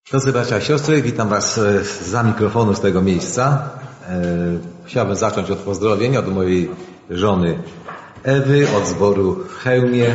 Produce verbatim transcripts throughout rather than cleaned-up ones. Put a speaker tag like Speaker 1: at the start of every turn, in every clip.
Speaker 1: Drodzy bracia i siostry, witam Was za mikrofonu z tego miejsca. Chciałbym zacząć od pozdrowień od mojej żony Ewy, od zboru w Chełmie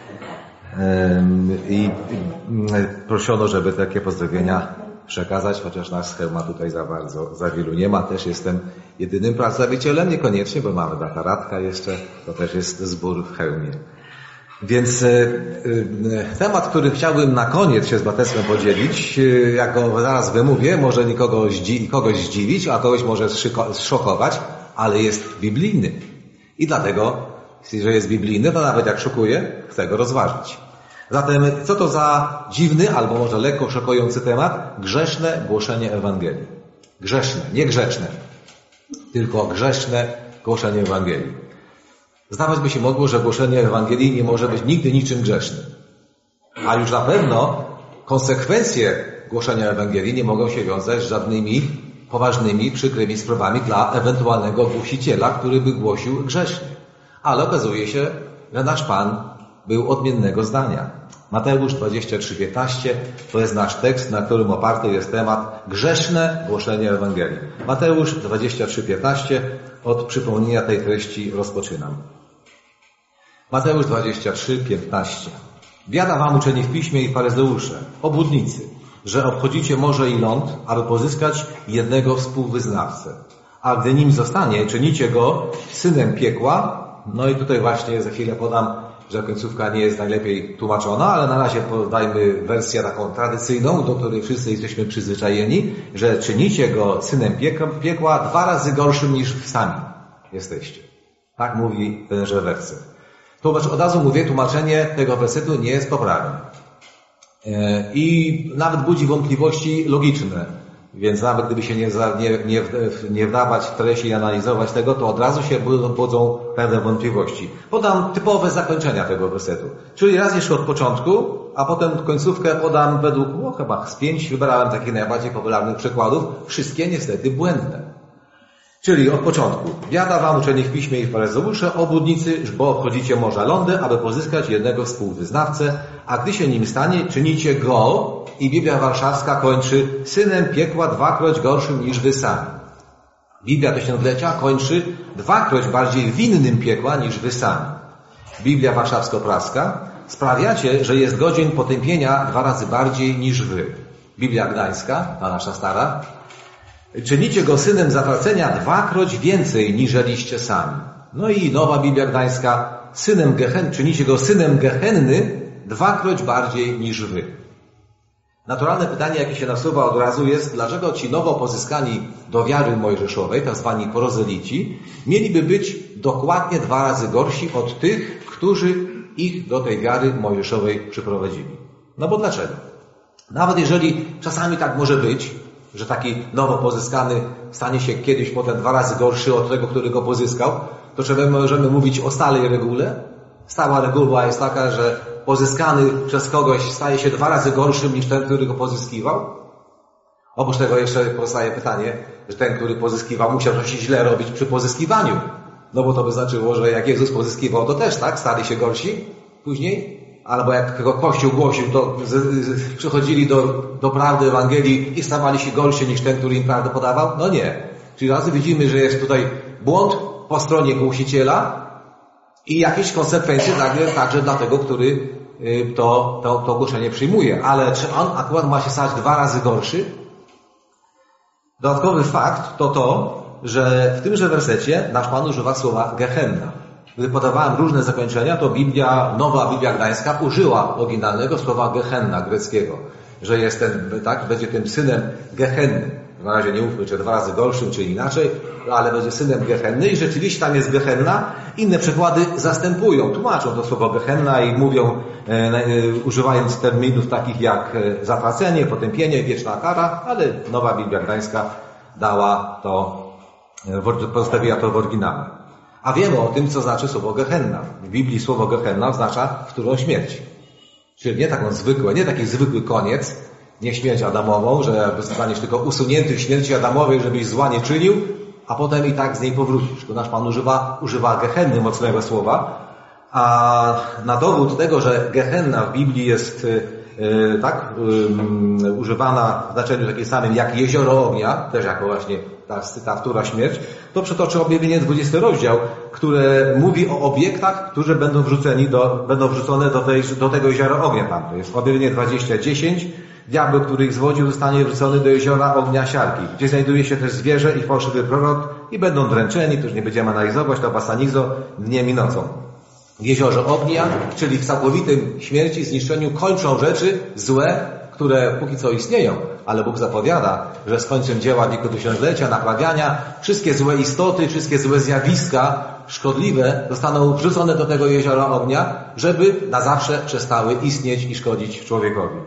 Speaker 1: i proszono, żeby takie pozdrowienia przekazać, chociaż nas z Chełma tutaj za bardzo, za wielu nie ma. Też jestem jedynym przedstawicielem, niekoniecznie, bo mamy brata Radka jeszcze, to też jest zbór w Chełmie. Więc e, e, temat, który chciałbym na koniec się z braterstwem podzielić, e, jak go zaraz wymówię, może nikogo zdzi- kogoś zdziwić, a kogoś może szyko- zszokować, ale jest biblijny. I dlatego, jeśli że jest biblijny, to nawet jak szokuje, chcę go rozważyć. Zatem, co to za dziwny, albo może lekko szokujący temat? Grzeszne głoszenie Ewangelii. Grzeszne, nie grzeczne, tylko grzeszne głoszenie Ewangelii. Zdawać by się mogło, że głoszenie Ewangelii nie może być nigdy niczym grzesznym. A już na pewno konsekwencje głoszenia Ewangelii nie mogą się wiązać z żadnymi poważnymi, przykrymi sprawami dla ewentualnego głosiciela, który by głosił grzecznie. Ale okazuje się, że nasz Pan był odmiennego zdania. Mateusz dwadzieścia trzy piętnaście to jest nasz tekst, na którym oparty jest temat grzeszne głoszenie Ewangelii. Mateusz dwadzieścia trzy piętnaście, od przypomnienia tej treści rozpoczynam. Mateusz dwadzieścia trzy piętnaście. Biada wam, uczeni w piśmie i faryzeusze, obłudnicy, że obchodzicie morze i ląd, aby pozyskać jednego współwyznawcę. A gdy nim zostanie, czynicie go synem piekła. No i tutaj właśnie za chwilę podam, że końcówka nie jest najlepiej tłumaczona, ale na razie podajmy wersję taką tradycyjną, do której wszyscy jesteśmy przyzwyczajeni, że czynicie go synem piekła dwa razy gorszym niż sami jesteście. Tak mówi tenże werset. To od razu mówię, tłumaczenie tego wersetu nie jest poprawne. I nawet budzi wątpliwości logiczne. Więc nawet gdyby się nie, nie, nie, nie wdawać w treść i analizować tego, to od razu się budzą pewne wątpliwości. Podam typowe zakończenia tego wersetu. Czyli raz jeszcze od początku, a potem końcówkę podam według, no chyba z pięć, wybrałem takich najbardziej popularnych przykładów. Wszystkie niestety błędne. Czyli od początku. Biada wam, uczeni w piśmie i faryzeusze, obłudnicy, bo obchodzicie morza lądy, aby pozyskać jednego współwyznawcę, a gdy się nim stanie, czynicie go, i Biblia Warszawska kończy, synem piekła dwakroć gorszym niż wy sami. Biblia Tysiąclecia kończy, dwakroć bardziej winnym piekła niż wy sami. Biblia Warszawsko-Praska, sprawiacie, że jest godzin potępienia dwa razy bardziej niż wy. Biblia Gdańska, ta nasza stara, czynicie go synem zatracenia dwakroć więcej niżeliście sami. No i nowa Biblia Gdańska, synem Gehen, czynicie go synem Gehenny dwakroć bardziej niż wy. Naturalne pytanie, jakie się nasuwa od razu jest, dlaczego ci nowo pozyskani do wiary mojżeszowej, tak zwani prozelici, mieliby być dokładnie dwa razy gorsi od tych, którzy ich do tej wiary mojżeszowej przyprowadzili. No bo dlaczego? Nawet jeżeli czasami tak może być, że taki nowo pozyskany stanie się kiedyś potem dwa razy gorszy od tego, który go pozyskał, to czy my możemy mówić o stałej regule? Stała reguła jest taka, że pozyskany przez kogoś staje się dwa razy gorszym niż ten, który go pozyskiwał? Oprócz tego jeszcze powstaje pytanie, że ten, który pozyskiwał, musiał coś źle robić przy pozyskiwaniu. No bo to by znaczyło, że jak Jezus pozyskiwał, to też, tak? Stali się gorsi później? Albo jak Kościół głosił, to z, z, przychodzili do, do prawdy Ewangelii i stawali się gorsi niż ten, który im prawdę podawał? No nie. Czyli razy widzimy, że jest tutaj błąd po stronie głosiciela i jakieś konsekwencje także, także dla tego, który to, to, to głoszenie przyjmuje. Ale czy on akurat ma się stać dwa razy gorszy? Dodatkowy fakt to to, że w tymże wersecie nasz Pan używa słowa Gehenna. Gdy podawałem różne zakończenia, to Biblia, nowa Biblia Gdańska użyła oryginalnego słowa Gehenna greckiego, że jest ten, tak, będzie tym synem Gehenny. Na razie nie mówmy, czy dwa razy gorszym, czy inaczej, ale będzie synem Gehenny i rzeczywiście tam jest Gehenna. Inne przykłady zastępują, tłumaczą to słowo Gehenna i mówią, e, e, używając terminów takich jak zatracenie, potępienie, wieczna kara, ale nowa Biblia Gdańska dała to, e, pozostawiła to w oryginale. A wiemy o tym, co znaczy słowo Gehenna. W Biblii słowo Gehenna oznacza wtórną śmierć. Czyli nie taką zwykłą, nie taki zwykły koniec, nie śmierć Adamową, że zostaniesz tylko usunięty w śmierci Adamowej, żebyś zła nie czynił, a potem i tak z niej powrócisz. To nasz Pan używa, używa Gehenny, mocnego słowa. A na dowód tego, że Gehenna w Biblii jest yy, tak, yy, używana w znaczeniu takim samym jak jezioro ognia, też jako właśnie ta, ta wtóra śmierć, to przytoczę objawienie dwudziesty rozdział, które mówi o obiektach, które będą wrzuceni do, będą wrzucone do, tej, do tego jeziora ognia tam. To jest objawienie dwadzieścia dziesięć. Diabeł, który ich zwodził, zostanie wrzucony do jeziora ognia siarki, gdzie znajduje się też zwierzę i fałszywy prorok i będą dręczeni, to już nie będziemy analizować, to basanizo dniem i nocą. W jeziorze ognia, czyli w całkowitym śmierci, zniszczeniu kończą rzeczy złe, które póki co istnieją, ale Bóg zapowiada, że z końcem dzieła wieku tysiąclecia, naprawiania, wszystkie złe istoty, wszystkie złe zjawiska szkodliwe zostaną wrzucone do tego jeziora ognia, żeby na zawsze przestały istnieć i szkodzić człowiekowi.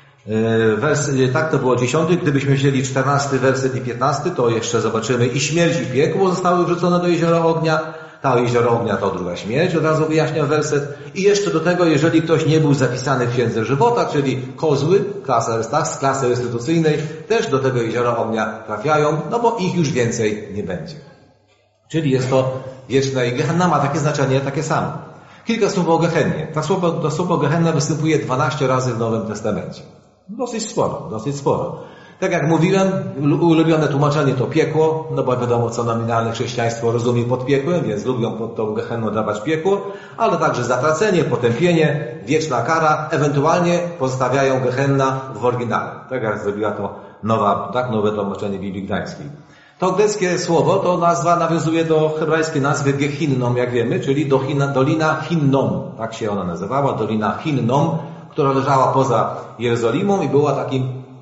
Speaker 1: Wers, tak to było dziesiąty. Gdybyśmy wzięli czternasty werset i piętnasty, to jeszcze zobaczymy i śmierć i piekło zostały wrzucone do jeziora ognia. Ta jezioro ognia to druga śmierć, od razu wyjaśnia werset. I jeszcze do tego, jeżeli ktoś nie był zapisany w Księdze Żywota, czyli kozły, klasa, tak, z klasy restytucyjnej, też do tego jeziora ognia trafiają, no bo ich już więcej nie będzie. Czyli jest to wieczne i Gehenna ma takie znaczenie, takie samo. Kilka słów o Gehennie. To słowo, to słowo Gehenna występuje dwanaście razy w Nowym Testamencie. Dosyć sporo, dosyć sporo. Tak jak mówiłem, ulubione tłumaczenie to piekło, no bo wiadomo, co nominalne chrześcijaństwo rozumie pod piekłem, więc lubią pod tą Gehenną dawać piekło, ale także zatracenie, potępienie, wieczna kara, ewentualnie pozostawiają Gehenna w oryginale. Tak jak zrobiła to nowa, tak, nowe tłumaczenie Biblii Gdańskiej. To greckie słowo, to nazwa nawiązuje do hebrajskiej nazwy Gehinnom, jak wiemy, czyli Dolina, Dolina Hinnom. Tak się ona nazywała, Dolina Hinnom, która leżała poza Jerozolimą i była takim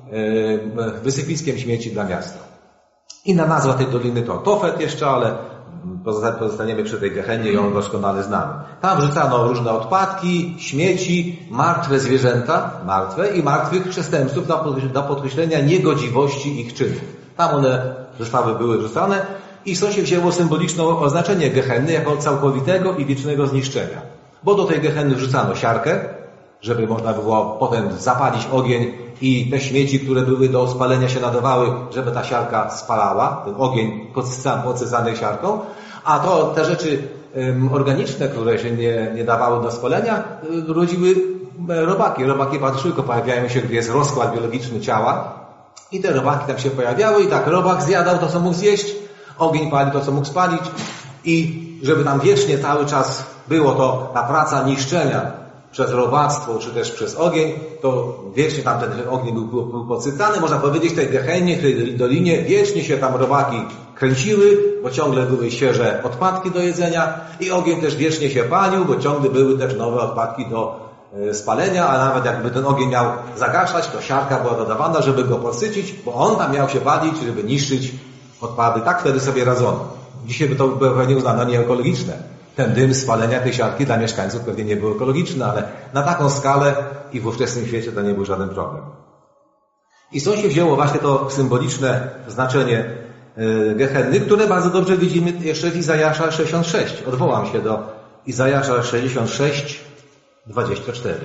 Speaker 1: e, wysypiskiem śmieci dla miasta. Inna nazwa tej doliny to Tofet jeszcze, ale pozostaniemy przy tej Gehennie i ją doskonale znamy. Tam wrzucano różne odpadki, śmieci, martwe zwierzęta, martwe i martwych przestępców dla podkreślenia niegodziwości ich czynów. Tam one zostały, były wrzucane i stąd się wzięło symboliczne oznaczenie Gehenny jako całkowitego i wiecznego zniszczenia. Bo do tej Gehenny wrzucano siarkę, żeby można było potem zapalić ogień i te śmieci, które były do spalenia się nadawały, żeby ta siarka spalała, ten ogień podsycany siarką, a to te rzeczy um, organiczne, które się nie, nie dawały do spalenia, rodziły robaki. Robaki bardzo szybko pojawiają się, gdy jest rozkład biologiczny ciała i te robaki tam się pojawiały i tak robak zjadał to, co mógł zjeść, ogień palił to, co mógł spalić i żeby tam wiecznie cały czas było to ta praca niszczenia przez robactwo, czy też przez ogień, to wiecznie tam ten ogień był, był, był podsycany. Można powiedzieć, w tej Gehennie, w tej dolinie wiecznie się tam robaki kręciły, bo ciągle były świeże odpadki do jedzenia i ogień też wiecznie się palił, bo ciągle były też nowe odpadki do e, spalenia, a nawet jakby ten ogień miał zagaszać, to siarka była dodawana, żeby go podsycić, bo on tam miał się palić, żeby niszczyć odpady. Tak wtedy sobie radzono. Dzisiaj by to było pewnie uznano nieekologiczne. Ten dym spalenia tej siarki dla mieszkańców pewnie nie był ekologiczny, ale na taką skalę i w ówczesnym świecie to nie był żaden problem. I stąd się wzięło właśnie to symboliczne znaczenie Gehenny, które bardzo dobrze widzimy jeszcze w Izajasza sześćdziesiąt sześć. Odwołam się do Izajasza sześćdziesiąt sześć, dwadzieścia cztery.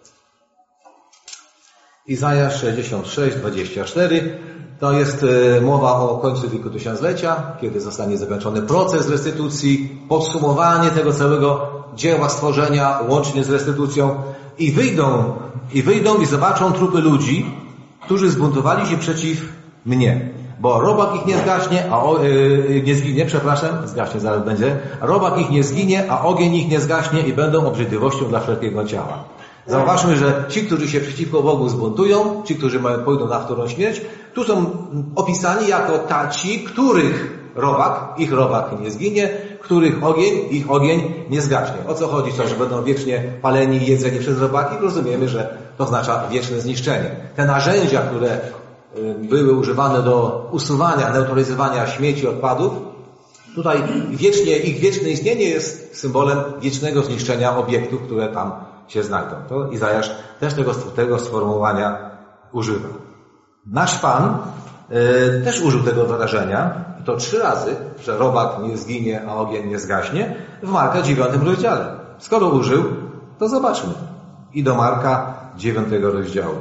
Speaker 1: Izajasz sześćdziesiąt sześć, dwadzieścia cztery. To jest mowa o końcu wieku tysiąclecia, kiedy zostanie zakończony proces restytucji, podsumowanie tego całego dzieła stworzenia łącznie z restytucją i wyjdą, i wyjdą i zobaczą trupy ludzi, którzy zbuntowali się przeciw mnie. Bo robak ich nie zgaśnie, a o, yy, nie zginie, przepraszam, zgaśnie zaraz będzie. Robak ich nie zginie, a ogień ich nie zgaśnie i będą obrzydliwością dla wszelkiego ciała. Zauważmy, że ci, którzy się przeciwko Bogu zbuntują, ci, którzy pójdą na wtórną śmierć, tu są opisani jako taci, których robak, ich robak nie zginie, których ogień, ich ogień nie zgaśnie. O co chodzi? To, że będą wiecznie paleni i jedzeni przez robaki? Rozumiemy, że to oznacza wieczne zniszczenie. Te narzędzia, które były używane do usuwania, neutralizowania śmieci, odpadów, tutaj wiecznie, ich wieczne istnienie jest symbolem wiecznego zniszczenia obiektów, które tam się znajdą. To Izajasz też tego, tego sformułowania używa. Nasz Pan y, też użył tego wyrażenia, i to trzy razy, że robak nie zginie, a ogień nie zgaśnie, w Marka dziewiątym rozdziale. Skoro użył, to zobaczmy. I do Marka dziewiątego rozdziału.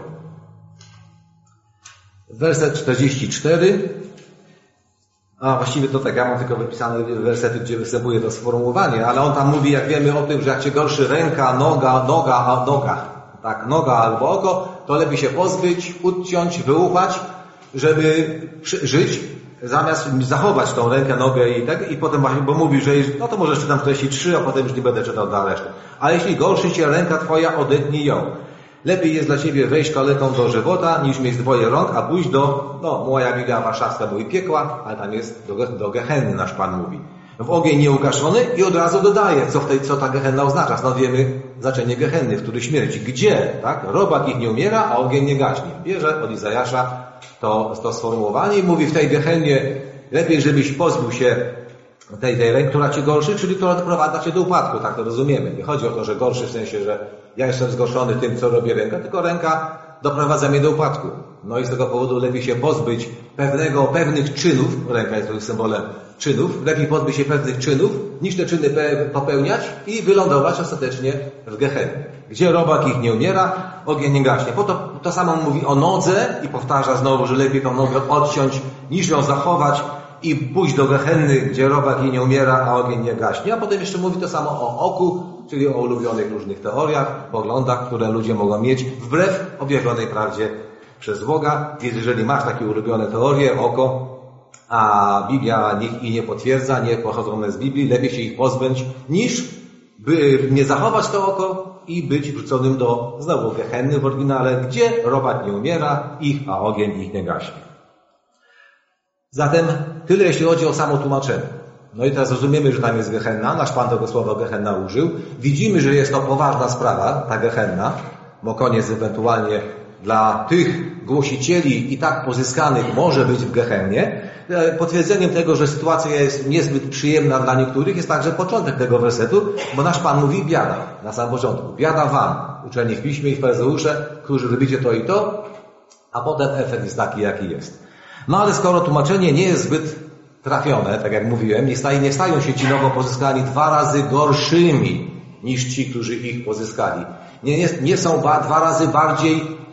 Speaker 1: Werset czterdziesty czwarty. A właściwie to tak, ja mam tylko wypisane wersety, gdzie występuje to sformułowanie, ale on tam mówi, jak wiemy, o tym, że jak cię gorszy ręka, noga, noga, a noga, tak, noga albo oko, to lepiej się pozbyć, odciąć, wyłupać, żeby żyć, zamiast zachować tą rękę, nogę i tak, i potem właśnie, bo mówi, że no to może czytam treści trzy, a potem już nie będę czytał dalej. A jeśli gorszy cię ręka twoja, odetnij ją. Lepiej jest dla ciebie wejść kaleką do żywota, niż mieć dwoje rąk, a pójść do, no moja Biblia warszawska mówi piekła, ale tam jest do, do Gehenny, nasz Pan mówi. W ogień nieugaszony i od razu dodaje, co, w tej, co ta Gehenna oznacza. Stąd wiemy znaczenie Gehenny, w której śmierci. Gdzie? Tak? Robak ich nie umiera, a ogień nie gaśnie. Bierze od Izajasza to, to sformułowanie i mówi w tej Gehennie lepiej, żebyś pozbył się tej, tej ręki, która cię gorszy, czyli która doprowadza cię do upadku. Tak to rozumiemy. Nie chodzi o to, że gorszy w sensie, że ja jestem zgorszony tym, co robię ręka, tylko ręka doprowadza mnie do upadku. No i z tego powodu lepiej się pozbyć pewnego, pewnych czynów, ręka jest symbolem czynów, lepiej pozbyć się pewnych czynów, niż te czyny popełniać i wylądować ostatecznie w Gehennie. Gdzie robak ich nie umiera, ogień nie gaśnie. Po to, to samo mówi o nodze i powtarza znowu, że lepiej tą nogę odciąć, niż ją zachować i pójść do Gehenny, gdzie robak jej nie umiera, a ogień nie gaśnie. A potem jeszcze mówi to samo o oku, czyli o ulubionych różnych teoriach, poglądach, które ludzie mogą mieć wbrew objawionej prawdzie przez Boga. Więc jeżeli masz takie ulubione teorie, oko, a Biblia ich nie potwierdza, nie pochodzą one z Biblii, lepiej się ich pozbyć, niż by nie zachować to oko i być wrzuconym do znowu Gehenny w oryginale, gdzie robak nie umiera, ich, a ogień ich nie gaśnie. Zatem tyle, jeśli chodzi o samo tłumaczenie. No i teraz rozumiemy, że tam jest Gehenna, nasz Pan tego słowa Gehenna użył. Widzimy, że jest to poważna sprawa, ta Gehenna, bo koniec ewentualnie dla tych głosicieli i tak pozyskanych może być w Gehennie. Potwierdzeniem tego, że sytuacja jest niezbyt przyjemna dla niektórych, jest także początek tego wersetu, bo nasz Pan mówi biada na samym początku. Biada wam, uczeni w Piśmie i faryzeusze, którzy robicie to i to, a potem efekt jest taki, jaki jest. No ale skoro tłumaczenie nie jest zbyt trafione, tak jak mówiłem, nie, staje, nie stają się ci nowo pozyskani dwa razy gorszymi niż ci, którzy ich pozyskali. Nie, nie, nie są ba, dwa razy bardziej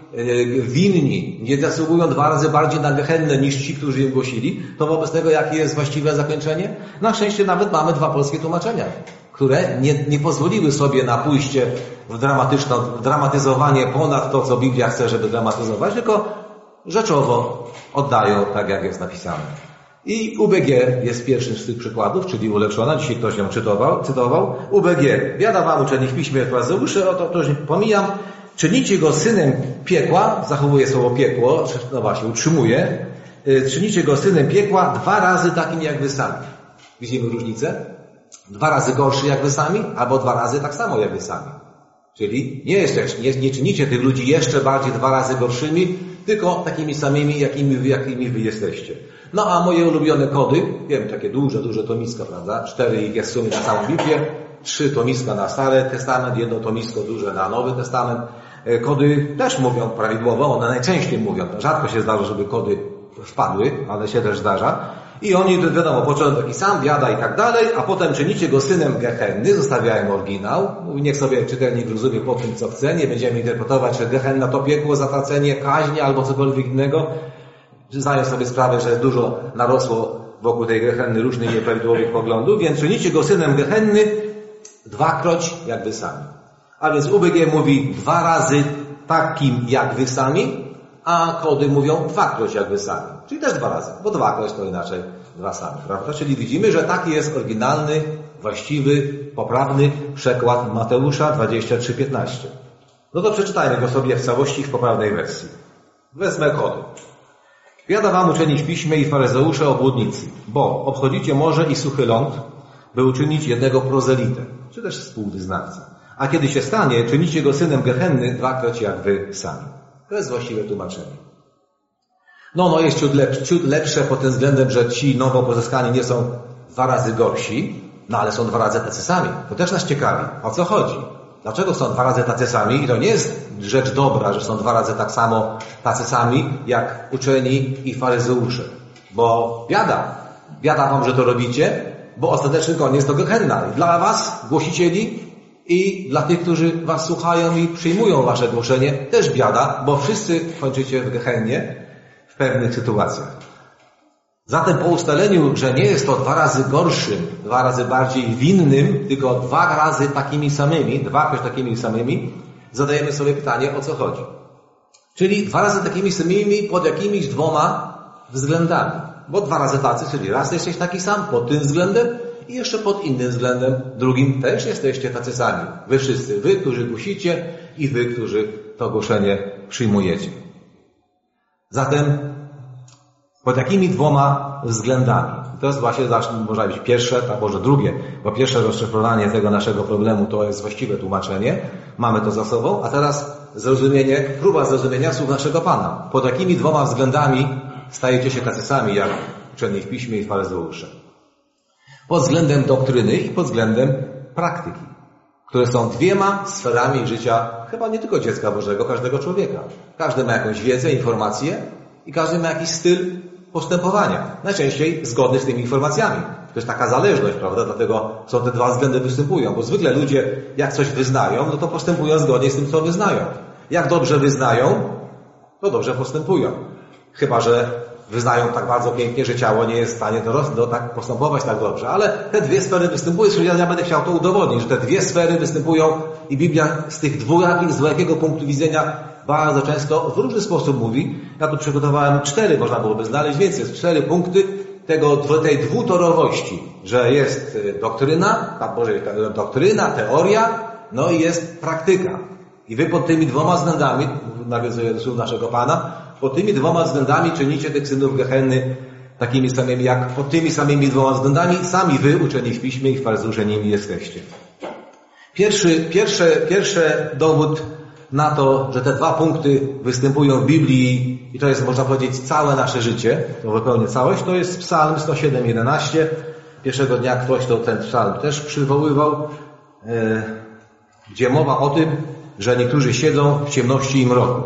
Speaker 1: winni, nie zasługują dwa razy bardziej na Gehennę niż ci, którzy im głosili, to wobec tego jakie jest właściwe zakończenie? Na szczęście nawet mamy dwa polskie tłumaczenia, które nie, nie pozwoliły sobie na pójście w dramatyczne, w dramatyzowanie ponad to, co Biblia chce, żeby dramatyzować, tylko rzeczowo oddają tak, jak jest napisane. I U B G jest pierwszym z tych przykładów, czyli ulepszona, dzisiaj ktoś ją cytował, cytował. U B G, biada wam uczeni w Piśmie faryzeusze, o to, to już nie pomijam, czynicie go synem piekła, zachowuje słowo piekło, no właśnie, utrzymuje, czynicie go synem piekła dwa razy takim jak wy sami. Widzimy różnicę? Dwa razy gorszy jak wy sami, albo dwa razy tak samo jak wy sami. Czyli nie, jest, nie, nie czynicie tych ludzi jeszcze bardziej dwa razy gorszymi, tylko takimi samymi, jakimi wy, jakimi wy jesteście. No a moje ulubione kody, wiem, takie duże, duże tomiska, prawda? Cztery ich jest w sumie na całą Biblię, trzy tomiska na Stary Testament, jedno tomisko duże na Nowy Testament. Kody też mówią prawidłowo, one najczęściej mówią. Rzadko się zdarza, żeby kody wpadły, ale się też zdarza. I oni, wiadomo, początek taki sam, biada i tak dalej, a potem czynicie go synem Gehenny, zostawiają oryginał. Mówi, niech sobie czytelnik rozumie po tym, co chce, nie będziemy interpretować, że Gehenna to piekło, zatracenie, kaźń albo cokolwiek innego. Zdają sobie sprawę, że dużo narosło wokół tej Gehenny różnych nieprawidłowych poglądów, więc czynicie go synem Gehenny dwakroć jak wy sami. A więc U B G mówi dwa razy takim jak wy sami, a kody mówią dwakroć jak wy sami. Czyli też dwa razy, bo dwakroć to inaczej dwa sami, prawda? Czyli widzimy, że taki jest oryginalny, właściwy, poprawny przekład Mateusza dwadzieścia trzy piętnaście. No to przeczytajmy go sobie w całości w poprawnej wersji. Wezmę kody. Biada wam uczeni w Piśmie i faryzeusze obłudnicy, bo obchodzicie morze i suchy ląd, by uczynić jednego prozelitę, czy też współwyznawcę. A kiedy się stanie, czynicie go synem Gehenny dwakroć jak wy sami. To jest właściwe tłumaczenie. No, no jest ciut, lep, ciut lepsze pod tym względem, że ci nowo pozyskani nie są dwa razy gorsi, no ale są dwa razy tacy sami. To też nas ciekawi. O co chodzi? Dlaczego są dwa razy tacy sami? I to nie jest rzecz dobra, że są dwa razy tak samo tacy sami, jak uczeni i faryzeusze. Bo biada. Biada wam, że to robicie, bo ostateczny koniec to Gehenna. I dla was, głosicieli, i dla tych, którzy was słuchają i przyjmują wasze głoszenie, też biada, bo wszyscy kończycie w Gehennie w pewnych sytuacjach. Zatem po ustaleniu, że nie jest to dwa razy gorszym, dwa razy bardziej winnym, tylko dwa razy takimi samymi, dwakroć takimi samymi, zadajemy sobie pytanie, o co chodzi. Czyli dwa razy takimi samymi pod jakimiś dwoma względami. Bo dwa razy tacy, czyli raz jesteś taki sam pod tym względem i jeszcze pod innym względem drugim też jesteście tacy sami. Wy wszyscy, wy, którzy głosicie i wy, którzy to głoszenie przyjmujecie. Zatem pod jakimi dwoma względami? To jest właśnie, można być pierwsze, a może drugie, bo pierwsze rozszyfrowanie tego naszego problemu to jest właściwe tłumaczenie. Mamy to za sobą, a teraz zrozumienie, próba zrozumienia słów naszego Pana. Pod jakimi dwoma względami stajecie się tacy sami, jak uczeni w Piśmie i faryzeusze? Pod względem doktryny i pod względem praktyki, które są dwiema sferami życia, chyba nie tylko dziecka Bożego, każdego człowieka. Każdy ma jakąś wiedzę, informacje i każdy ma jakiś styl postępowania. Najczęściej zgodny z tymi informacjami. To jest taka zależność, prawda? Dlatego są te dwa względy występują, bo zwykle ludzie, jak coś wyznają, no to postępują zgodnie z tym, co wyznają. Jak dobrze wyznają, to dobrze postępują. Chyba że wyznają tak bardzo pięknie, że ciało nie jest w stanie do, do tak postępować tak dobrze. Ale te dwie sfery występują, czyli ja będę chciał to udowodnić, że te dwie sfery występują i Biblia z tych dwójakich, z dwojakiego punktu widzenia bardzo często w różny sposób mówi. Ja tu przygotowałem cztery, można byłoby znaleźć więcej, jest cztery punkty tego, tej dwutorowości, że jest doktryna, ta Boże, doktryna, teoria, no i jest praktyka. I wy pod tymi dwoma względami, nawiązuję do słów naszego Pana, pod tymi dwoma względami czynicie tych synów Gehenny takimi samymi, jak pod tymi samymi dwoma względami sami wy, uczeni w Piśmie i faryzeusze nimi jesteście. Pierwszy, pierwszy, pierwszy dowód na to, że te dwa punkty występują w Biblii i to jest, można powiedzieć, całe nasze życie, to wypełnia całość, to jest Psalm sto siedem jedenaście. Pierwszego dnia ktoś to ten psalm też przywoływał, e, gdzie mowa o tym, że niektórzy siedzą w ciemności i mroku.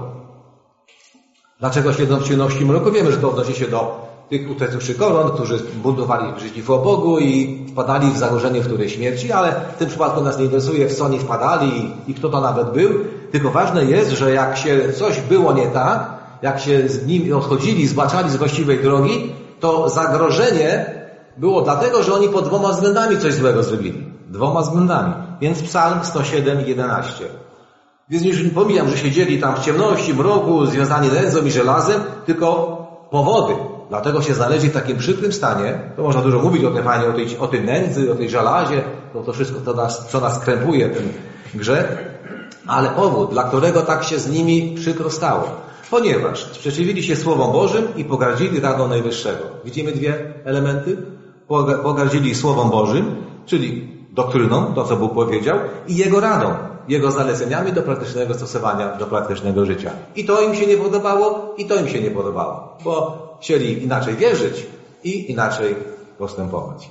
Speaker 1: Dlaczego siedzą w ciemności i mroku? Wiemy, że to odnosi się do tych utraconych koron, którzy buntowali przeciwko Bogu i wpadali w zagrożenie wtórej śmierci, ale w tym przypadku nas nie interesuje, w co nie wpadali i kto to nawet był. Tylko ważne jest, że jak się coś było nie tak, jak się z nimi odchodzili, zbaczali z właściwej drogi, to zagrożenie było dlatego, że oni pod dwoma względami coś złego zrobili. Dwoma względami. Więc Psalm sto siedem jedenaście. Więc już nie pomijam, że siedzieli tam w ciemności, mroku, związani nędzą i żelazem, tylko powody. Dlatego się znaleźli w takim przykrym stanie. To można dużo mówić o tym fajnie, o tej, o tej nędzy, o tej żelazie, to, to wszystko, to nas, co nas krępuje, ten grzech. Ale powód, dla którego tak się z nimi przykro stało. Ponieważ sprzeciwili się Słowom Bożym i pogardzili radą Najwyższego. Widzimy dwie elementy? Pogardzili Słowom Bożym, czyli doktryną, to co Bóg powiedział, i Jego radą, Jego zaleceniami do praktycznego stosowania, do praktycznego życia. I to im się nie podobało, i to im się nie podobało, bo chcieli inaczej wierzyć i inaczej postępować.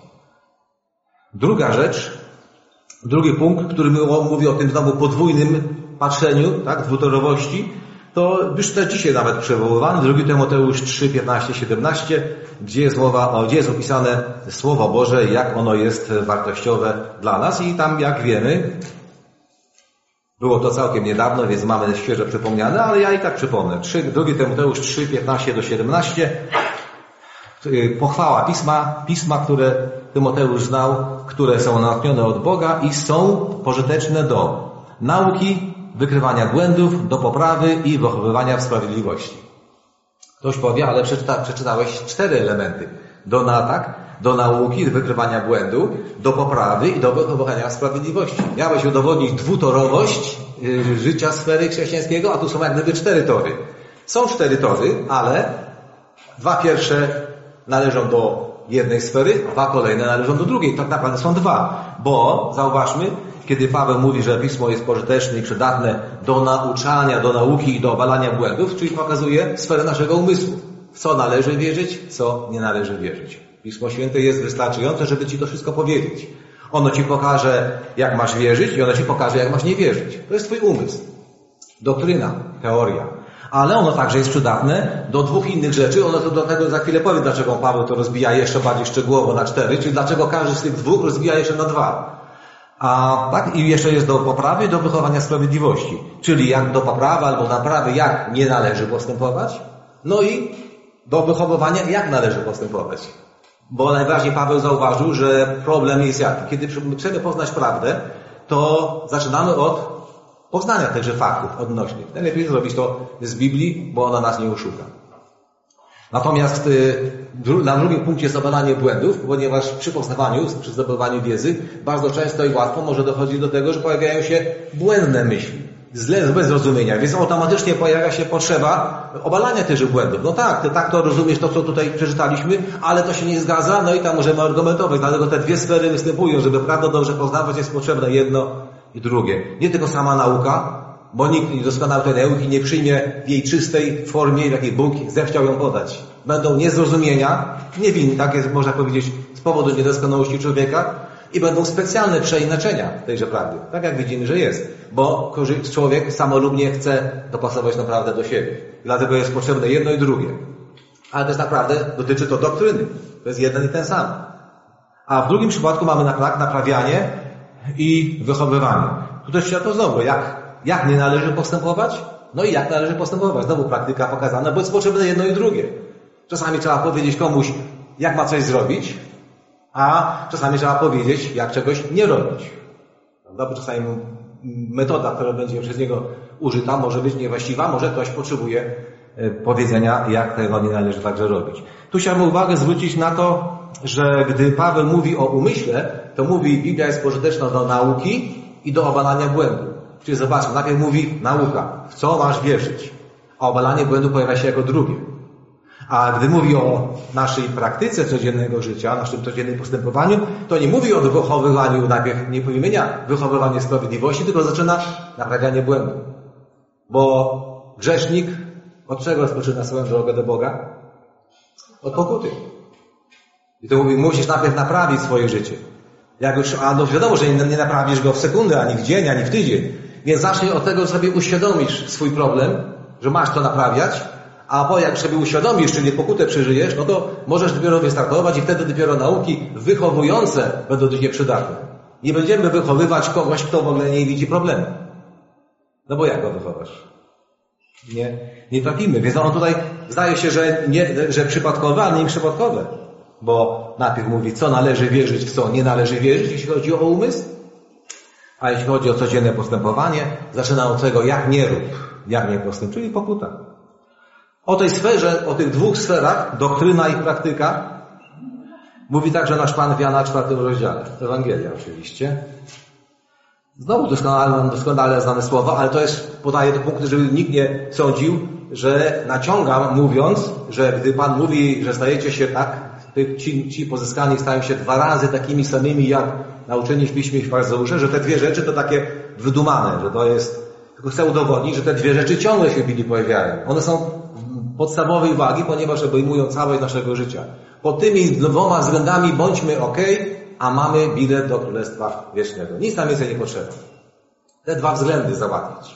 Speaker 1: Druga rzecz, drugi punkt, który mówi o tym znowu podwójnym patrzeniu, tak, dwutorowości, to już też dzisiaj nawet przywoływany, drugi Tymoteusz trzy, piętnaście, siedemnaście, gdzie jest mowa, o, gdzie jest opisane Słowo Boże, jak ono jest wartościowe dla nas i tam, jak wiemy, było to całkiem niedawno, więc mamy świeżo przypomniane, ale ja i tak przypomnę. drugi Tymoteusz trzy, piętnaście do siedemnaście, pochwała Pisma, Pisma, które Tymoteusz znał, które są natchnione od Boga i są pożyteczne do nauki, wykrywania błędów, do poprawy i wychowywania w sprawiedliwości. Ktoś powie, ale przeczyta, przeczytałeś cztery elementy. Do, na, tak, do nauki, wykrywania błędu, do poprawy i do wychowywania w sprawiedliwości. Miałeś udowodnić dwutorowość yy, życia sfery chrześcijańskiego, a tu są jak gdyby cztery tory. Są cztery tory, ale dwa pierwsze należą do jednej sfery, dwa kolejne należą do drugiej. Tak naprawdę są dwa, bo zauważmy, kiedy Paweł mówi, że Pismo jest pożyteczne i przydatne do nauczania, do nauki i do obalania błędów, czyli pokazuje sferę naszego umysłu. W co należy wierzyć, co nie należy wierzyć. Pismo Święte jest wystarczające, żeby Ci to wszystko powiedzieć. Ono Ci pokaże, jak masz wierzyć i ono Ci pokaże, jak masz nie wierzyć. To jest Twój umysł. Doktryna, teoria. Ale ono także jest przydatne do dwóch innych rzeczy. Ono to do tego za chwilę powiem, dlaczego Paweł to rozbija jeszcze bardziej szczegółowo na cztery, czyli dlaczego każdy z tych dwóch rozbija jeszcze na dwa. A tak, i jeszcze jest do poprawy i do wychowania sprawiedliwości. Czyli jak do poprawy albo naprawy, jak nie należy postępować. No i do wychowywania, jak należy postępować. Bo najwyraźniej Paweł zauważył, że problem jest jaki. Kiedy chcemy poznać prawdę, to zaczynamy od poznania tychże faktów odnośnych. Najlepiej zrobić to z Biblii, bo ona nas nie oszuka. Natomiast na drugim punkcie jest obalanie błędów, ponieważ przy poznawaniu, przy zdobywaniu wiedzy bardzo często i łatwo może dochodzić do tego, że pojawiają się błędne myśli, złe, złe zrozumienia, więc automatycznie pojawia się potrzeba obalania tychże błędów. No tak, ty tak to rozumiesz, to co tutaj przeczytaliśmy, ale to się nie zgadza, no i tam możemy argumentować, dlatego te dwie sfery występują, żeby prawdę dobrze poznawać jest potrzebne jedno i drugie. Nie tylko sama nauka, bo nikt doskonały tej nauki nie przyjmie w jej czystej formie, w jakiej Bóg zechciał ją podać. Będą niezrozumienia, niewinni, tak jest, można powiedzieć, z powodu niedoskonałości człowieka i będą specjalne przeinaczenia tejże prawdy. Tak jak widzimy, że jest. Bo człowiek samolubnie chce dopasować naprawdę do siebie. Dlatego jest potrzebne jedno i drugie. Ale też naprawdę dotyczy to doktryny. To jest jeden i ten sam. A w drugim przypadku mamy naprawianie i wychowywanie. Tu też światło znowu, jak Jak nie należy postępować? No i jak należy postępować? Znowu praktyka pokazana, bo jest potrzebne jedno i drugie. Czasami trzeba powiedzieć komuś, jak ma coś zrobić, a czasami trzeba powiedzieć, jak czegoś nie robić. Prawda? Bo czasami metoda, która będzie przez niego użyta, może być niewłaściwa, może ktoś potrzebuje powiedzenia, jak tego nie należy także robić. Tu chciałbym uwagę zwrócić na to, że gdy Paweł mówi o umyśle, to mówi, Biblia jest pożyteczna do nauki i do obalania błędu. Czyli zobaczmy, najpierw mówi nauka, w co masz wierzyć, a obalanie błędu pojawia się jako drugie. A gdy mówi o naszej praktyce codziennego życia, naszym codziennym postępowaniu, to nie mówi o wychowywaniu, najpierw nie wymienia wychowywanie sprawiedliwości, tylko zaczyna naprawianie błędu. Bo grzesznik od czego rozpoczyna swoją drogę do Boga? Od pokuty. I to mówi, musisz najpierw naprawić swoje życie. Jak już, a no wiadomo, że nie, nie naprawisz go w sekundę, ani w dzień, ani w tydzień. Więc zacznij od tego, że sobie uświadomisz swój problem, że masz to naprawiać, a po jak sobie uświadomisz, czyli pokutę przeżyjesz, no to możesz dopiero wystartować i wtedy dopiero nauki wychowujące będą do Ciebie przydatne. Nie będziemy wychowywać kogoś, kto w ogóle nie widzi problemu. No bo jak go wychowasz? Nie, nie trafimy. Więc on tutaj zdaje się, że, nie, że przypadkowe, ale nie przypadkowe. Bo najpierw mówi, co należy wierzyć, w co nie należy wierzyć, jeśli chodzi o umysł. A jeśli chodzi o codzienne postępowanie, zaczyna od tego, jak nie rób, jak nie postęp, czyli pokuta. O tej sferze, o tych dwóch sferach, doktryna i praktyka, mówi także nasz Pan w Jana czwartym rozdziale. Ewangelia oczywiście. Znowu doskonale, doskonale znane słowa, ale to jest, podaję do punktu, żeby nikt nie sądził, że naciągam, mówiąc, że gdy Pan mówi, że stajecie się tak, ci, ci pozyskani stają się dwa razy takimi samymi, jak nauczeni w Piśmie i faryzeusze, że te dwie rzeczy to takie wydumane, że to jest, tylko chcę udowodnić, że te dwie rzeczy ciągle się w Biblii pojawiają. One są podstawowej wagi, ponieważ obejmują całość naszego życia. Pod tymi dwoma względami bądźmy ok, a mamy bilet do Królestwa Wiecznego. Nic nam więcej nie potrzeba. Te dwa względy załatwić.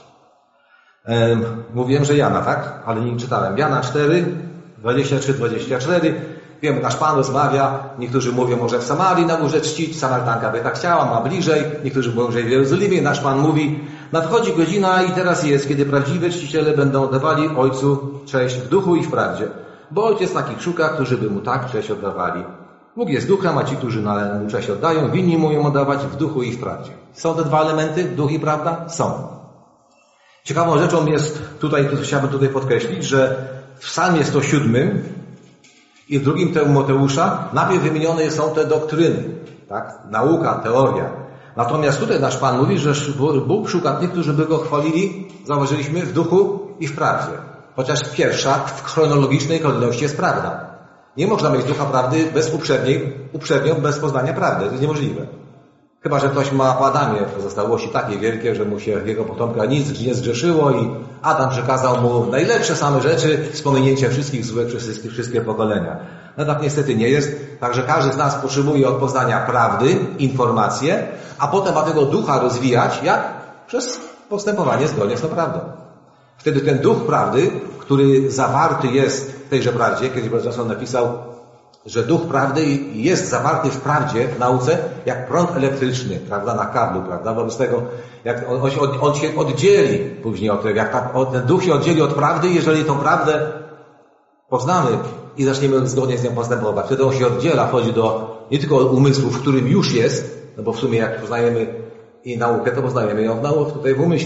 Speaker 1: Ehm, mówiłem, że Jana, tak? Ale nie czytałem. Jana cztery, dwadzieścia trzy dwadzieścia cztery. Wiem, nasz Pan rozmawia. Niektórzy mówią, może w Samarii na górze czcić. Samarytanka by tak chciała, ma bliżej. Niektórzy mówią, że w Jerozolimie. Nasz Pan mówi, nadchodzi godzina i teraz jest, kiedy prawdziwi czciciele będą oddawali Ojcu cześć w duchu i w prawdzie. Bo Ojciec takich szuka, którzy by Mu tak cześć oddawali. Bóg jest duchem, a ci, którzy Mu cześć oddają, winni Mu ją oddawać w duchu i w prawdzie. Są te dwa elementy, duch i prawda? Są. Ciekawą rzeczą jest, tutaj, chciałbym tutaj podkreślić, że w psalmie sto siedem i w drugim Tymoteusza najpierw wymienione są te doktryny, tak? Nauka, teoria. Natomiast tutaj nasz Pan mówi, że Bóg szuka tych, którzy by Go chwalili, zauważyliśmy, w duchu i w prawdzie. Chociaż pierwsza w chronologicznej kolejności jest prawda. Nie można mieć ducha prawdy bez uprzedniej, uprzednio bez poznania prawdy. To jest niemożliwe. Chyba że ktoś ma po Adamie pozostałości takie wielkie, że mu się jego potomka nic nie zgrzeszyło i Adam przekazał mu najlepsze same rzeczy z pominięciem wszystkich złych przez wszystkie, wszystkie pokolenia. No tak niestety nie jest. Także każdy z nas potrzebuje od poznania prawdy, informacje, a potem ma tego ducha rozwijać, jak? Przez postępowanie zgodnie z tą prawdą. Wtedy ten duch prawdy, który zawarty jest w tejże prawdzie, kiedyś Brazylson napisał, że duch prawdy jest zawarty w prawdzie, w nauce, jak prąd elektryczny, prawda, na kablu, prawda, wobec tego, jak on, on, on się oddzieli później od tego, jak ta, ten duch się oddzieli od prawdy, jeżeli tą prawdę poznamy i zaczniemy zgodnie z nią postępować. Wtedy on się oddziela, chodzi do nie tylko umysłu, w którym już jest, no bo w sumie jak poznajemy i naukę, to poznajemy ją w nauce, tutaj w umyśle.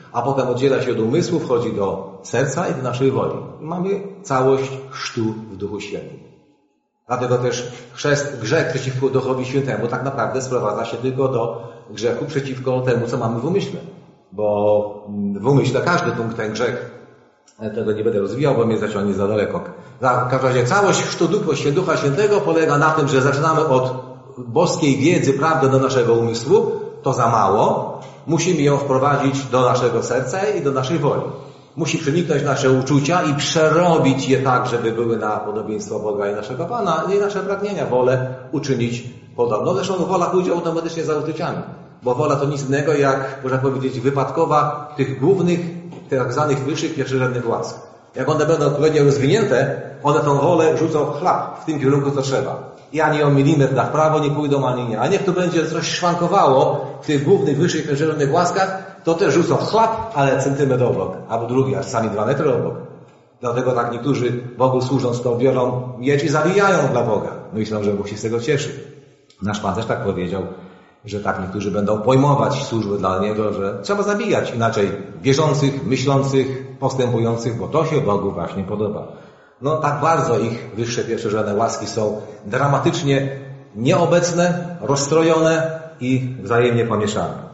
Speaker 1: a potem oddziela się od umysłu, wchodzi do serca i do naszej woli. Mamy całość chrztu w Duchu Świętym. Dlatego też chrzest, grzech przeciwko Duchowi Świętemu tak naprawdę sprowadza się tylko do grzechu przeciwko temu, co mamy w umyśle. Bo w umyśle każdy punkt ten grzech, tego nie będę rozwijał, bo mnie zaciągnie za daleko. W każdym razie całość chrztu Ducha Świętego polega na tym, że zaczynamy od boskiej wiedzy, prawdy do naszego umysłu, to za mało. Musimy ją wprowadzić do naszego serca i do naszej woli. Musi przeniknąć nasze uczucia i przerobić je tak, żeby były na podobieństwo Boga i naszego Pana i nasze pragnienia, wolę uczynić podobno. Zresztą wola pójdzie automatycznie za uczuciami, bo wola to nic innego jak, można powiedzieć, wypadkowa tych głównych, tak zwanych wyższych, pierwszorzędnych łask. Jak one będą odpowiednio rozwinięte, one tą wolę rzucą chlap w tym kierunku, co trzeba. I ani o milimetr na prawo nie pójdą, ani nie. A niech tu będzie coś szwankowało w tych głównych, wyższych, pierwszorzędnych łaskach, to też rzucą chlap, ale centymetr obok, albo drugi, aż sami dwa metry obok. Dlatego tak niektórzy Bogu służąc to biorą miecz i zabijają dla Boga. Myślą, że Bóg się z tego cieszy. Nasz Pan też tak powiedział, że tak niektórzy będą pojmować służby dla Niego, że trzeba zabijać inaczej wierzących, myślących, postępujących, bo to się Bogu właśnie podoba. No tak bardzo ich wyższe pierwszorzędne łaski są dramatycznie nieobecne, rozstrojone i wzajemnie pomieszane.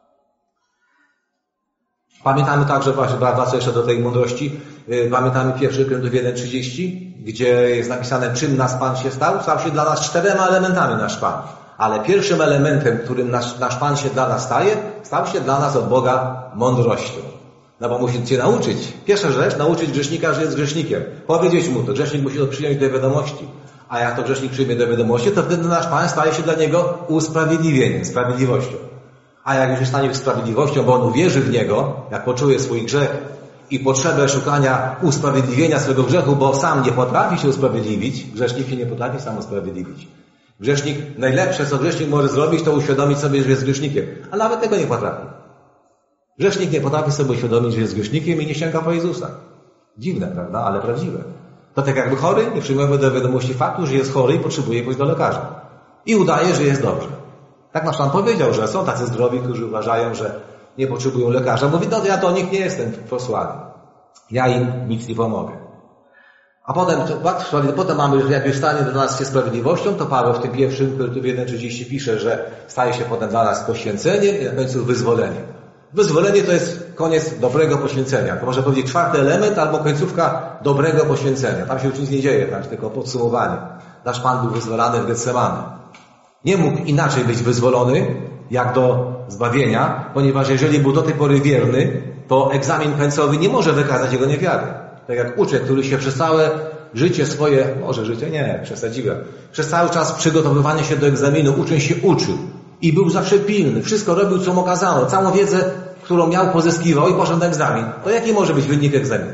Speaker 1: Pamiętamy także, właśnie wracam jeszcze do tej mądrości, pamiętamy pierwszy Koryntiów jeden trzydzieści, gdzie jest napisane, czym nas Pan się stał. Stał się dla nas czterema elementami nasz Pan. Ale pierwszym elementem, którym nasz, nasz Pan się dla nas staje, stał się dla nas od Boga mądrością. No bo musi Cię nauczyć. Pierwsza rzecz, nauczyć grzesznika, że jest grzesznikiem. Powiedzieć mu to. Grzesznik musi to przyjąć do wiadomości. A jak to grzesznik przyjmie do wiadomości, to wtedy nasz Pan staje się dla niego usprawiedliwieniem, sprawiedliwością. A jak już stanie sprawiedliwością, bo on uwierzy w Niego, jak poczuje swój grzech i potrzebę szukania usprawiedliwienia swego grzechu, bo sam nie potrafi się usprawiedliwić, grzesznik się nie potrafi sam usprawiedliwić. Grzesznik, najlepsze co grzesznik może zrobić, to uświadomić sobie, że jest grzesznikiem. A nawet tego nie potrafi. Grzesznik nie potrafi sobie uświadomić, że jest grzesznikiem i nie sięga po Jezusa. Dziwne, prawda? Ale prawdziwe. To tak jakby chory, nie przyjmujemy do wiadomości faktu, że jest chory i potrzebuje pójść do lekarza. I udaje, że jest dobrze. Tak nasz Pan powiedział, że są tacy zdrowi, którzy uważają, że nie potrzebują lekarza. Mówi, no ja do nich nie jestem posłany. Ja im nic nie pomogę. A potem, potem mamy, jak już stanie dla nas się sprawiedliwością, to Paweł w tym pierwszym, w jeden trzydzieści pisze, że staje się potem dla nas poświęceniem i na końcu wyzwoleniem. Wyzwolenie to jest koniec dobrego poświęcenia. To można powiedzieć czwarty element albo końcówka dobrego poświęcenia. Tam się już nic nie dzieje, tam jest tylko podsumowanie. Nasz Pan był wyzwolany w Getsemanie. Nie mógł inaczej być wyzwolony, jak do zbawienia, ponieważ jeżeli był do tej pory wierny, to egzamin końcowy nie może wykazać jego niewiary. Tak jak uczeń, który się przez całe życie swoje, może życie, nie, przesadziłem, przez cały czas przygotowywania się do egzaminu uczeń się uczył i był zawsze pilny, wszystko robił, co mu kazano, całą wiedzę, którą miał, pozyskiwał i poszedł na egzamin. To jaki może być wynik egzaminu?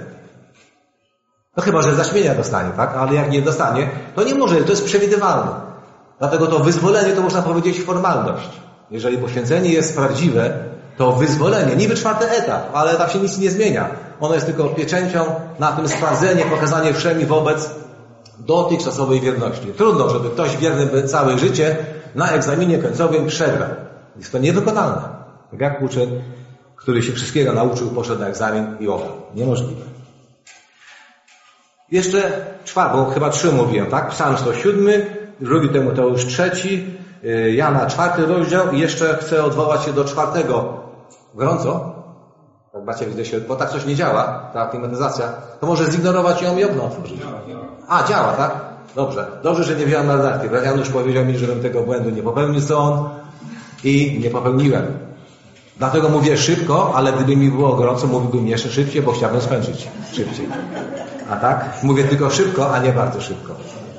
Speaker 1: No chyba, że zaśmienia dostanie, tak? Ale jak nie dostanie, to nie może, to jest przewidywalne. Dlatego to wyzwolenie to można powiedzieć formalność. Jeżeli poświęcenie jest prawdziwe, to wyzwolenie, niby czwarty etap, ale tam się nic nie zmienia. Ono jest tylko pieczęcią na tym sprawdzenie, pokazanie wszemi wobec dotychczasowej wierności. Trudno, żeby ktoś wierny by całe życie na egzaminie końcowym przegrał. Jest to niewykonalne. Tak jak uczeń, który się wszystkiego nauczył, poszedł na egzamin i oddał. Niemożliwe. Jeszcze czwartą, chyba trzy mówiłem, tak? Psalm sto siedem, drugi Tymoteusz trzeci, Jana czwarty rozdział i jeszcze chcę odwołać się do czwartego. Gorąco? Tak macie, widzę się, bo tak coś nie działa, ta klimatyzacja, to może zignorować ją i okno otworzyć. A, działa, tak? Dobrze. Dobrze, że nie wziąłem na redakcję. Brat Janusz powiedział mi, żebym tego błędu nie popełnił, co on i nie popełniłem. Dlatego mówię szybko, ale gdyby mi było gorąco, mówiłbym jeszcze szybciej, bo chciałbym skończyć szybciej. A tak? Mówię tylko szybko, a nie bardzo szybko.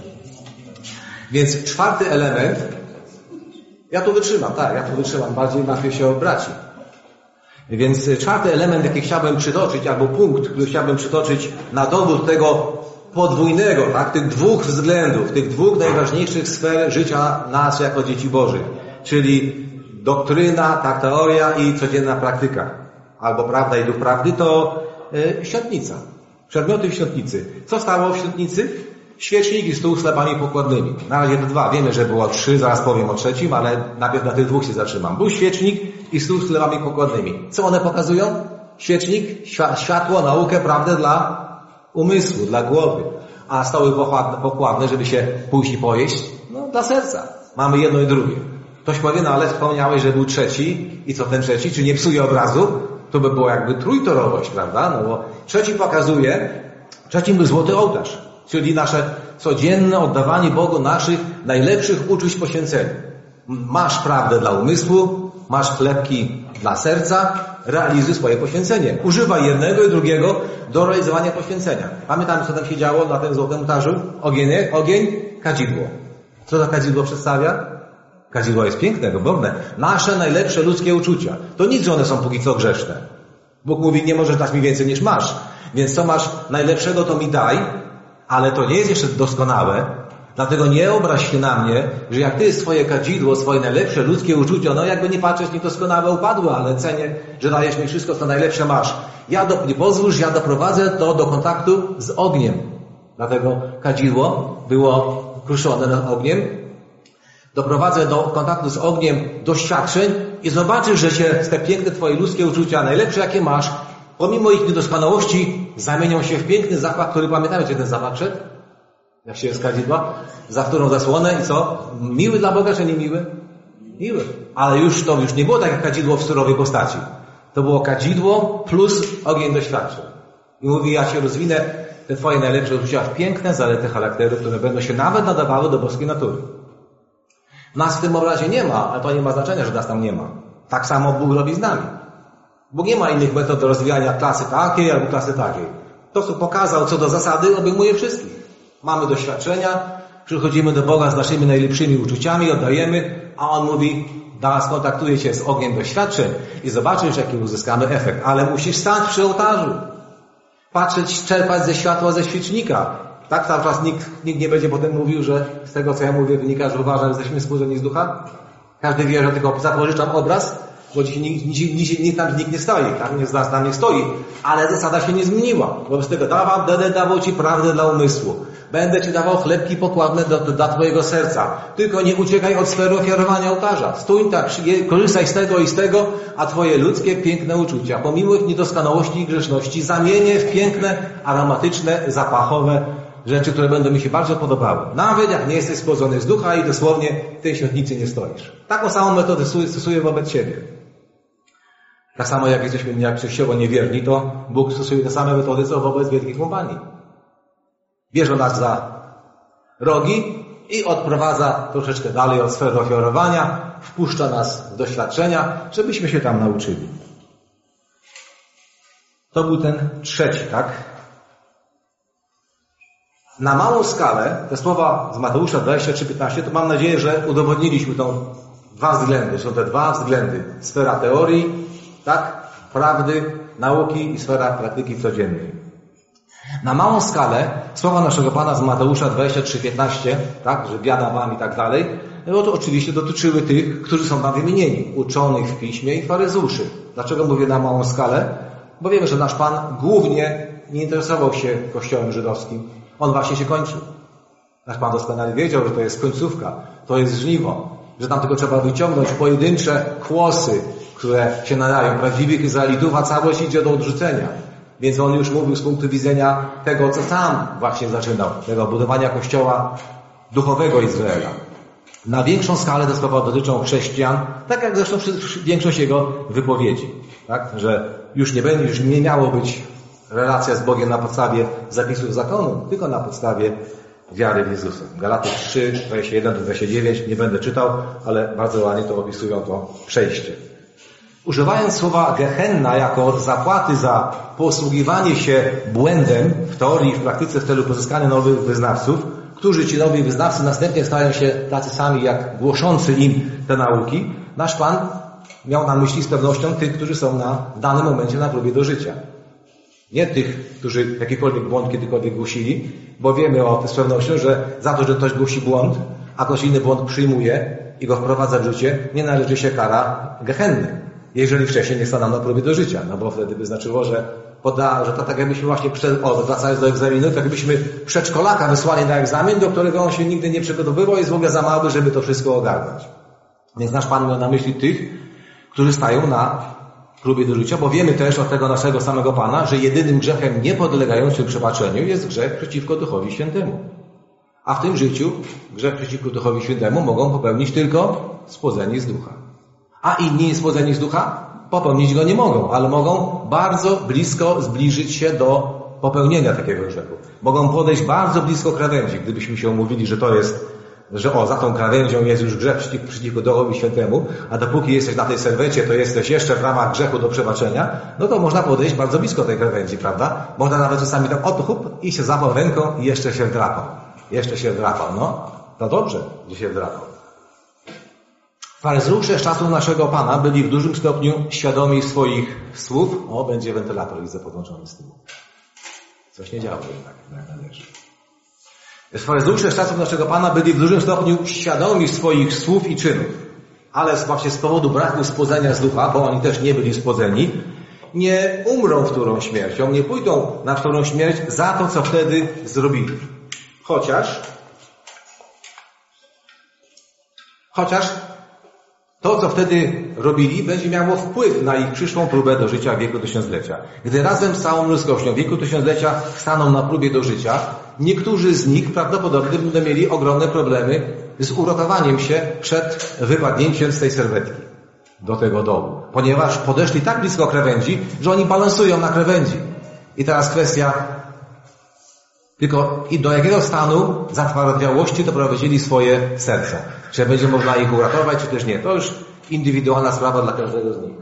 Speaker 1: Więc czwarty element, ja tu wytrzymam, tak, ja tu wytrzymam, bardziej martwię się o braci. Więc czwarty element, jaki chciałbym przytoczyć, albo punkt, który chciałbym przytoczyć na dowód tego podwójnego, tak, tych dwóch względów, tych dwóch najważniejszych sfer życia nas jako dzieci Bożych, czyli doktryna, tak, teoria i codzienna praktyka, albo prawda i duch prawdy, to yy, świątnica, przedmioty w świątnicy. Co stało w świątnicy? Świecznik i stół z chlebami pokładnymi. Na razie to dwa. Wiemy, że było trzy, zaraz powiem o trzecim, ale najpierw na tych dwóch się zatrzymam. Był świecznik i stół z chlebami pokładnymi. Co one pokazują? Świecznik, światło, naukę, prawdę dla umysłu, dla głowy. A stoły pokładne, żeby się pójść i pojeść? No, dla serca. Mamy jedno i drugie. Ktoś powie, no ale wspomniałeś, że był trzeci. I co ten trzeci? Czy nie psuje obrazu? To by było jakby trójtorowość, prawda? No bo trzeci pokazuje, trzecim był złoty ołtarz. Czyli nasze codzienne oddawanie Bogu naszych najlepszych uczuć poświęcenia. Masz prawdę dla umysłu, masz chlebki dla serca, realizuj swoje poświęcenie. Używaj jednego i drugiego do realizowania poświęcenia. Pamiętamy, co tam się działo na tym złotym ołtarzu? Ogień, ogień, kadzidło. Co to kadzidło przedstawia? Kadzidło jest piękne, wyborne. Nasze najlepsze ludzkie uczucia. To nic, że one są póki co grzeszne. Bóg mówi, nie możesz dać mi więcej niż masz. Więc co masz najlepszego, to mi daj, ale to nie jest jeszcze doskonałe. Dlatego nie obraź się na mnie, że jak ty swoje kadzidło, swoje najlepsze ludzkie uczucia, no jakby nie patrzeć, niedoskonałe upadły, ale cenię, że dajesz mi wszystko, co najlepsze masz. Ja do, nie pozwól, ja doprowadzę to do kontaktu z ogniem. Dlatego kadzidło było kruszone nad ogniem. Doprowadzę do kontaktu z ogniem doświadczeń i zobaczysz, że się te piękne twoje ludzkie uczucia, najlepsze jakie masz, pomimo ich niedoskonałości, zamienią się w piękny zapach, który pamiętacie ten zapach przed? Jak się jest kadzidła? Za którą zasłonę i co? Miły dla Boga, czy nie miły? Miły. Ale już to już nie było tak jak kadzidło w surowej postaci. To było kadzidło plus ogień doświadczeń. I mówi, ja się rozwinę te twoje najlepsze uczucia w piękne zalety charakteru, które będą się nawet nadawały do boskiej natury. Nas w tym obrazie nie ma, ale to nie ma znaczenia, że nas tam nie ma. Tak samo Bóg robi z nami. Bóg nie ma innych metod do rozwijania klasy takiej albo klasy takiej. To, co pokazał co do zasady, obejmuje wszystkich. Mamy doświadczenia, przychodzimy do Boga z naszymi najlepszymi uczuciami, oddajemy, a On mówi, da, skontaktuje cię z ogniem doświadczeń i zobaczysz, jaki uzyskamy efekt. Ale musisz stać przy ołtarzu. Patrzeć, czerpać ze światła ze świecznika. Tak cały czas nikt, nikt nie będzie potem mówił, że z tego, co ja mówię, wynika, że uważam, że jesteśmy stworzeni z ducha. Każdy wie, że tylko zapożyczam obraz, bo dzisiaj nikt, nikt, nikt, nikt tam nikt nie stoi, tak? Nikt z nas tam nie stoi. Ale zasada się nie zmieniła. Wobec tego dawam, będę dawał ci prawdę dla umysłu. Będę ci dawał chlebki pokładne do, do, dla twojego serca. Tylko nie uciekaj od sfery ofiarowania ołtarza. Stój tak, korzystaj z tego i z tego, a twoje ludzkie, piękne uczucia, pomimo ich niedoskonałości i grzeszności, zamienię w piękne, aromatyczne, zapachowe rzeczy, które będą mi się bardzo podobały. Nawet jak nie jesteś stworzony z ducha i dosłownie w tej świątnicy nie stoisz. Taką samą metodę stosuję wobec siebie. Tak samo jak jesteśmy jak częściowo niewierni, to Bóg stosuje te same metody, co wobec wielkich kompanii. Bierze nas za rogi i odprowadza troszeczkę dalej od sfery ofiarowania, wpuszcza nas w doświadczenia, żebyśmy się tam nauczyli. To był ten trzeci, tak? Na małą skalę, te słowa z Mateusza dwadzieścia trzy piętnaście, to mam nadzieję, że udowodniliśmy tą dwa względy. Są te dwa względy. Sfera teorii, tak? Prawdy, nauki i sfera praktyki codziennej. Na małą skalę słowa naszego Pana z Mateusza dwadzieścia trzy piętnaście, tak? Że biada wam i tak dalej, no to oczywiście dotyczyły tych, którzy są tam wymienieni. Uczonych w piśmie i faryzeuszy. Dlaczego mówię na małą skalę? Bo wiemy, że nasz Pan głównie nie interesował się Kościołem żydowskim. On właśnie się kończył. Nasz Pan doskonale wiedział, że to jest końcówka, to jest żniwo, że tam tylko trzeba wyciągnąć pojedyncze kłosy, które się nadają prawdziwych Izraelitów, a całość idzie do odrzucenia. Więc on już mówił z punktu widzenia tego, co sam właśnie zaczynał, tego budowania Kościoła duchowego Izraela. Na większą skalę te słowa dotyczą chrześcijan, tak jak zresztą większość jego wypowiedzi. Tak? Że już nie będzie, już nie miało być relacja z Bogiem na podstawie zapisów zakonu, tylko na podstawie wiary w Jezusa. Galaty trzy, dwadzieścia jeden do dwudziestego dziewiątego, nie będę czytał, ale bardzo ładnie to opisują to przejście. Używając słowa Gehenna jako zapłaty za posługiwanie się błędem w teorii i w praktyce w celu pozyskania nowych wyznawców, którzy ci nowi wyznawcy następnie stają się tacy sami jak głoszący im te nauki, nasz Pan miał na myśli z pewnością tych, którzy są na w danym momencie na próbie do życia. Nie tych, którzy jakikolwiek błąd kiedykolwiek głosili, bo wiemy o tym z pewnością, że za to, że ktoś głosi błąd, a ktoś inny błąd przyjmuje i go wprowadza w życie, nie należy się kara Gehenny, jeżeli wcześniej nie stanął na próbie do życia, no bo wtedy by znaczyło, że poda, że to tak jakbyśmy właśnie, przed, o, wracając do egzaminu, tak jakbyśmy przedszkolaka wysłali na egzamin, do którego on się nigdy nie przygotowywał i jest w ogóle za mały, żeby to wszystko ogarnąć. Więc nasz Pan miał na myśli tych, którzy stają na próbie do życia, bo wiemy też od tego naszego samego Pana, że jedynym grzechem niepodlegającym przebaczeniu jest grzech przeciwko Duchowi Świętemu. A w tym życiu grzech przeciwko Duchowi Świętemu mogą popełnić tylko spłodzeni z ducha. A inni spłodzeni z ducha popełnić go nie mogą, ale mogą bardzo blisko zbliżyć się do popełnienia takiego grzechu. Mogą podejść bardzo blisko krawędzi, gdybyśmy się umówili, że to jest, że o, za tą krawędzią jest już grzech przeciw, przeciwko Duchowi Świętemu, a dopóki jesteś na tej serwecie, to jesteś jeszcze w ramach grzechu do przebaczenia, no to można podejść bardzo blisko tej krawędzi, prawda? Można nawet czasami tak oto hup i się zapał ręką i jeszcze się wdrapał. Jeszcze się wdrapał, no. To dobrze, że się wdrapał. Faryzeusze z czasów naszego Pana byli w dużym stopniu świadomi swoich słów. O, będzie wentylator, widzę, podłączony z tyłu. Coś nie działo jednak, jak należy. Faryzeusze z czasów naszego Pana byli w dużym stopniu świadomi swoich słów i czynów. Ale właśnie z powodu braku spłodzenia z ducha, bo oni też nie byli spłodzeni, nie umrą wtórą śmiercią, nie pójdą na wtórą śmierć za to, co wtedy zrobili. Chociaż, chociaż to, co wtedy robili, będzie miało wpływ na ich przyszłą próbę do życia w wieku tysiąclecia. Gdy razem z całą ludzkością w wieku tysiąclecia staną na próbie do życia, niektórzy z nich prawdopodobnie będą mieli ogromne problemy z uratowaniem się przed wypadnięciem z tej serwetki do tego dołu. Ponieważ podeszli tak blisko krawędzi, że oni balansują na krawędzi. I teraz kwestia, tylko i do jakiego stanu zatwardziałości doprowadzili swoje serca. Czy będzie można ich uratować, czy też nie. To już indywidualna sprawa dla każdego z nich.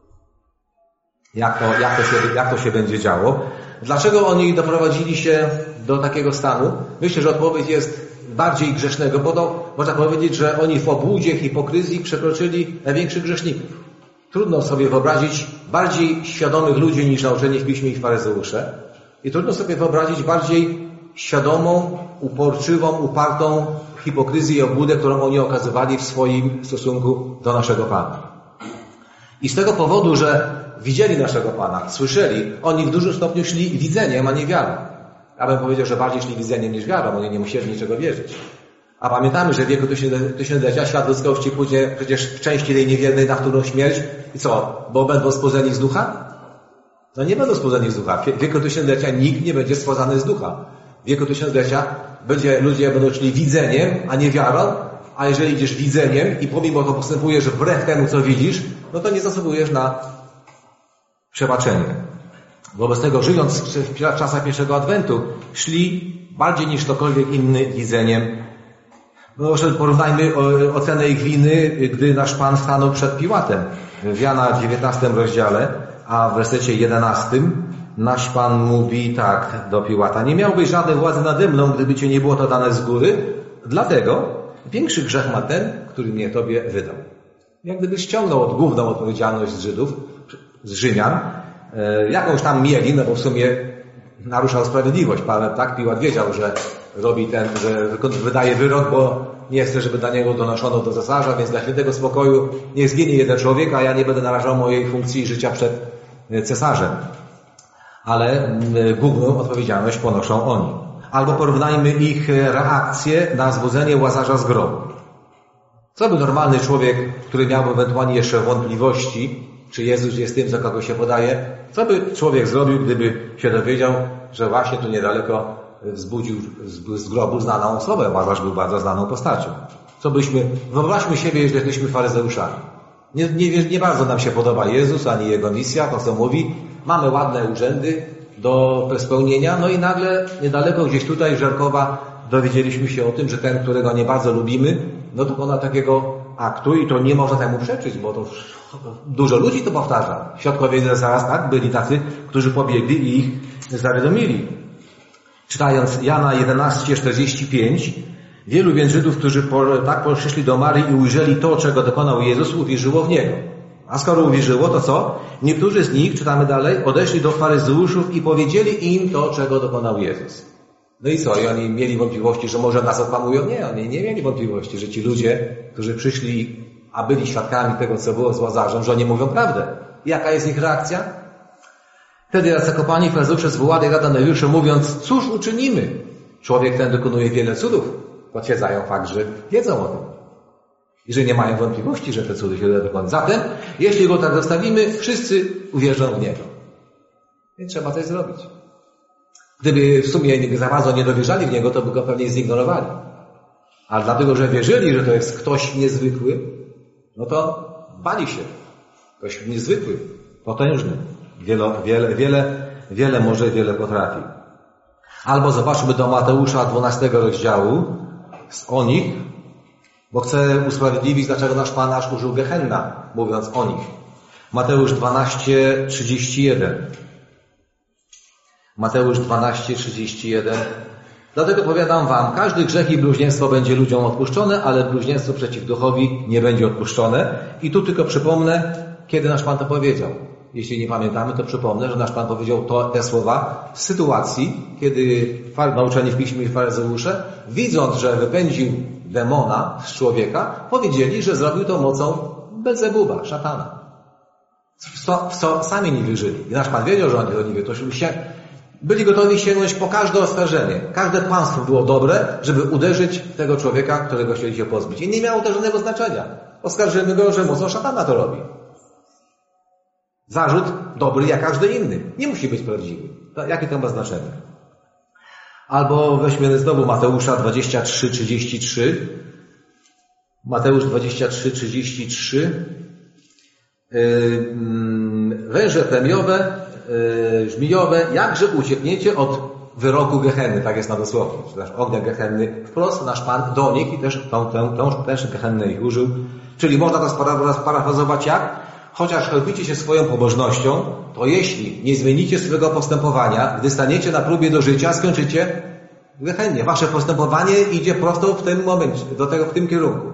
Speaker 1: Jak to, jak to, się, jak to się będzie działo. Dlaczego oni doprowadzili się do takiego stanu? Myślę, że odpowiedź jest bardziej grzesznego, bo to można powiedzieć, że oni w obłudzie, hipokryzji przekroczyli największych grzeszników. Trudno sobie wyobrazić bardziej świadomych ludzi niż nauczeni w Piśmie ich faryzeusze. I trudno sobie wyobrazić bardziej świadomą, uporczywą, upartą hipokryzję i obłudę, którą oni okazywali w swoim stosunku do naszego Pana. I z tego powodu, że widzieli naszego Pana, słyszeli, oni w dużym stopniu szli widzeniem, a nie wiarą. Ja bym powiedział, że bardziej szli widzeniem niż wiarą, oni nie musieli niczego wierzyć. A pamiętamy, że w wieku tysiąclecia świat ludzkości pójdzie przecież w części tej niewiernej na wtórną śmierć. I co? Bo będą spłodzeni z ducha? No nie będą spłodzeni z ducha. W wieku tysiąclecia nikt nie będzie spłodzany z ducha. W wieku tysiąclecia będzie, ludzie będą szli widzeniem, a nie wiarą, a jeżeli idziesz widzeniem i pomimo to postępujesz wbrew temu, co widzisz, no to nie zasługujesz na przebaczenie. Wobec tego, żyjąc w czasach pierwszego Adwentu, szli bardziej niż ktokolwiek inny widzeniem. No, porównajmy ocenę ich winy, gdy nasz Pan stanął przed Piłatem. W Jana dziewiętnastym rozdziale, a w wersecie jedenastym nasz Pan mówi tak do Piłata: nie miałbyś żadnej władzy nade mną, gdyby Cię nie było to dane z góry, dlatego większy grzech ma ten, który mnie Tobie wydał. Jak gdyby ściągnął od główną odpowiedzialność z Żydów, z Rzymian, jakąś tam mieli, no bo w sumie naruszał sprawiedliwość. Tak, Piłat wiedział, że robi ten, że wydaje wyrok, bo nie chce, żeby dla niego donoszono do cesarza, więc dla świętego spokoju niech zginie jeden człowiek, a ja nie będę narażał mojej funkcji życia przed cesarzem. Ale główną odpowiedzialność ponoszą oni. Albo porównajmy ich reakcję na zbudzenie Łazarza z grobu. Co by normalny człowiek, który miałby ewentualnie jeszcze wątpliwości, czy Jezus jest tym, za kogo się podaje, co by człowiek zrobił, gdyby się dowiedział, że właśnie tu niedaleko wzbudził z grobu znaną osobę. Łazarz był bardzo znaną postacią. Co byśmy, wyobraźmy siebie, że jesteśmy faryzeuszami. Nie, nie, nie bardzo nam się podoba Jezus, ani Jego misja, to co mówi. Mamy ładne urzędy do spełnienia, no i nagle niedaleko gdzieś tutaj, Żerkowa, dowiedzieliśmy się o tym, że ten, którego nie bardzo lubimy, no dokona takiego aktu i to nie można temu przeczyć, bo to dużo ludzi to powtarza. Świadkowie zaraz tak, byli tacy, którzy pobiegli i ich zawiadomili. Czytając Jana jedenaście czterdzieści pięć, wielu więc Żydów, którzy po, tak przyszli do Maryi i ujrzeli to, czego dokonał Jezus, uwierzyło w Niego. A skoro uwierzyło, to co? Niektórzy z nich, czytamy dalej, odeszli do faryzeuszów i powiedzieli im to, czego dokonał Jezus. No i co? I oni mieli wątpliwości, że może nas okłamują? Nie, oni nie mieli wątpliwości, że ci ludzie, którzy przyszli, a byli świadkami tego, co było z Łazarzem, że oni mówią prawdę. I jaka jest ich reakcja? Wtedy zakopani faryzeusze zwołali Rada Najwyższą, mówiąc: cóż uczynimy? Człowiek ten dokonuje wiele cudów. Potwierdzają fakt, że wiedzą o tym. I że nie mają wątpliwości, że te cudy się dokonają. Zatem, jeśli go tak zostawimy, wszyscy uwierzą w niego. Więc trzeba coś zrobić. Gdyby w sumie za bardzo nie dowierzali w niego, to by go pewnie zignorowali. Ale dlatego, że wierzyli, że to jest ktoś niezwykły, no to bali się. Ktoś niezwykły, potężny. Wiele, wiele, wiele, wiele może, wiele potrafi. Albo zobaczmy do Mateusza dwunastego rozdziału o nich, bo chcę usprawiedliwić, dlaczego nasz Pan aż użył Gehenna, mówiąc o nich. Mateusz dwanaście, trzydzieści jeden. Mateusz dwanaście, trzydzieści jeden. Dlatego powiadam wam, każdy grzech i bluźnierstwo będzie ludziom odpuszczone, ale bluźnierstwo przeciw duchowi nie będzie odpuszczone. I tu tylko przypomnę, kiedy nasz Pan to powiedział. Jeśli nie pamiętamy, to przypomnę, że nasz Pan powiedział to, te słowa w sytuacji, kiedy nauczeni w Piśmie i faryzeusze, widząc, że wypędził demona z człowieka, powiedzieli, że zrobił to mocą Belzebuba, szatana. W co, w co sami nie wierzyli. I nasz Pan wiedział, że oni to nie wierzyli. To się, byli gotowi sięgnąć po każde oskarżenie. Każde kłamstwo było dobre, żeby uderzyć tego człowieka, którego chcieli się pozbyć. I nie miało to żadnego znaczenia. Oskarżymy go, że mocą szatana to robi. Zarzut dobry jak każdy inny. Nie musi być prawdziwy. To, jakie to ma znaczenie? Albo weźmy znowu Mateusza dwadzieścia trzy, trzydzieści trzy. Mateusz dwadzieścia trzy, trzydzieści trzy. Yy, węże premiowe, yy, żmijowe, jakże uciekniecie od wyroku Gehenny, tak jest na dosłownie, czy też ognia Gehenny. Wprost nasz Pan do nich i też tą, tą, tą też Gehennę ich użył. Czyli można to sparafrazować jak? Chociaż chlebicie się swoją pobożnością, to jeśli nie zmienicie swojego postępowania, gdy staniecie na próbie do życia, skończycie w Gehennie. Wasze postępowanie idzie prosto w tym momencie, do tego, w tym kierunku.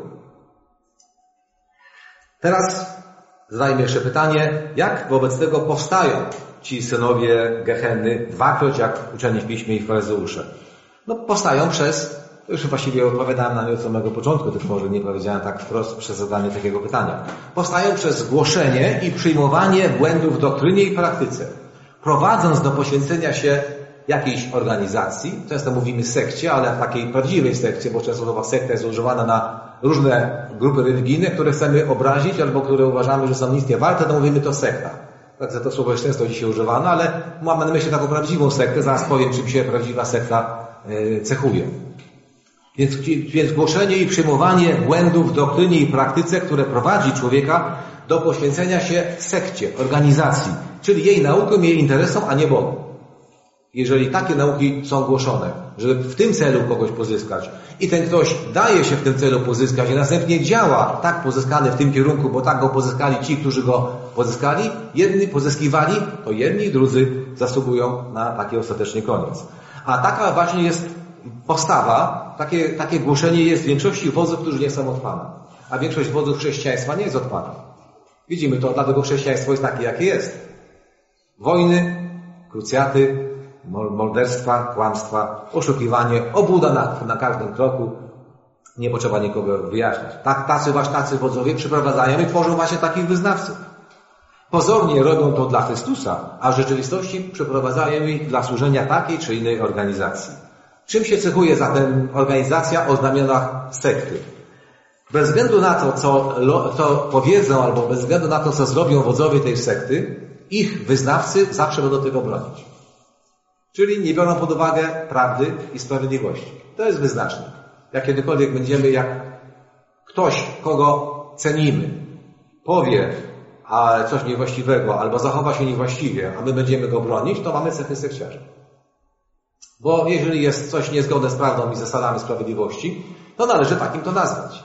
Speaker 1: Teraz zadajmy jeszcze pytanie, jak wobec tego powstają ci synowie Gehenny, dwakroć jak uczeni w Piśmie i faryzeusze? No powstają przez, już właściwie odpowiadałem na nie od samego początku, tylko może nie powiedziałem tak wprost przez zadanie takiego pytania. Powstają przez głoszenie i przyjmowanie błędów w doktrynie i praktyce, prowadząc do poświęcenia się jakiejś organizacji, często mówimy sekcie, ale w takiej prawdziwej sekcie, bo często słowa sekta jest używana na różne grupy religijne, które chcemy obrazić albo które uważamy, że są nic nie warte, to mówimy to sekta. Także to słowo jest często dzisiaj używane, ale mamy na myśli taką prawdziwą sektę, zaraz powiem, czym się prawdziwa sekta cechuje. Więc, więc głoszenie i przyjmowanie błędów w doktrynie i praktyce, które prowadzi człowieka do poświęcenia się sekcie, organizacji, czyli jej naukom, jej interesom, a nie Bogu. Jeżeli takie nauki są głoszone, żeby w tym celu kogoś pozyskać i ten ktoś daje się w tym celu pozyskać i następnie działa tak pozyskany w tym kierunku, bo tak go pozyskali ci, którzy go pozyskali, jedni pozyskiwali, to jedni i drudzy zasługują na taki ostateczny koniec. A taka właśnie jest postawa, takie, takie głoszenie jest w większości wodzów, którzy nie są od Pana. A większość wodzów chrześcijaństwa nie jest od Pana. Widzimy to, dlatego chrześcijaństwo jest takie, jakie jest. Wojny, krucjaty, morderstwa, kłamstwa, oszukiwanie, obłuda na, na każdym kroku. Nie potrzeba nikogo wyjaśniać. Tak, tacy właśnie tacy wodzowie przyprowadzają i tworzą właśnie takich wyznawców. Pozornie robią to dla Chrystusa, a w rzeczywistości przyprowadzają ich dla służenia takiej czy innej organizacji. Czym się cechuje zatem organizacja o znamionach sekty? Bez względu na to, co, co powiedzą, albo bez względu na to, co zrobią wodzowie tej sekty, ich wyznawcy zawsze będą tego bronić. Czyli nie biorą pod uwagę prawdy i sprawiedliwości. To jest wyznacznik. Jak kiedykolwiek będziemy, jak ktoś, kogo cenimy, powie a coś niewłaściwego, albo zachowa się niewłaściwie, a my będziemy go bronić, to mamy cechy sekciarza. Bo jeżeli jest coś niezgodne z prawdą i zasadami sprawiedliwości, to należy takim to nazwać.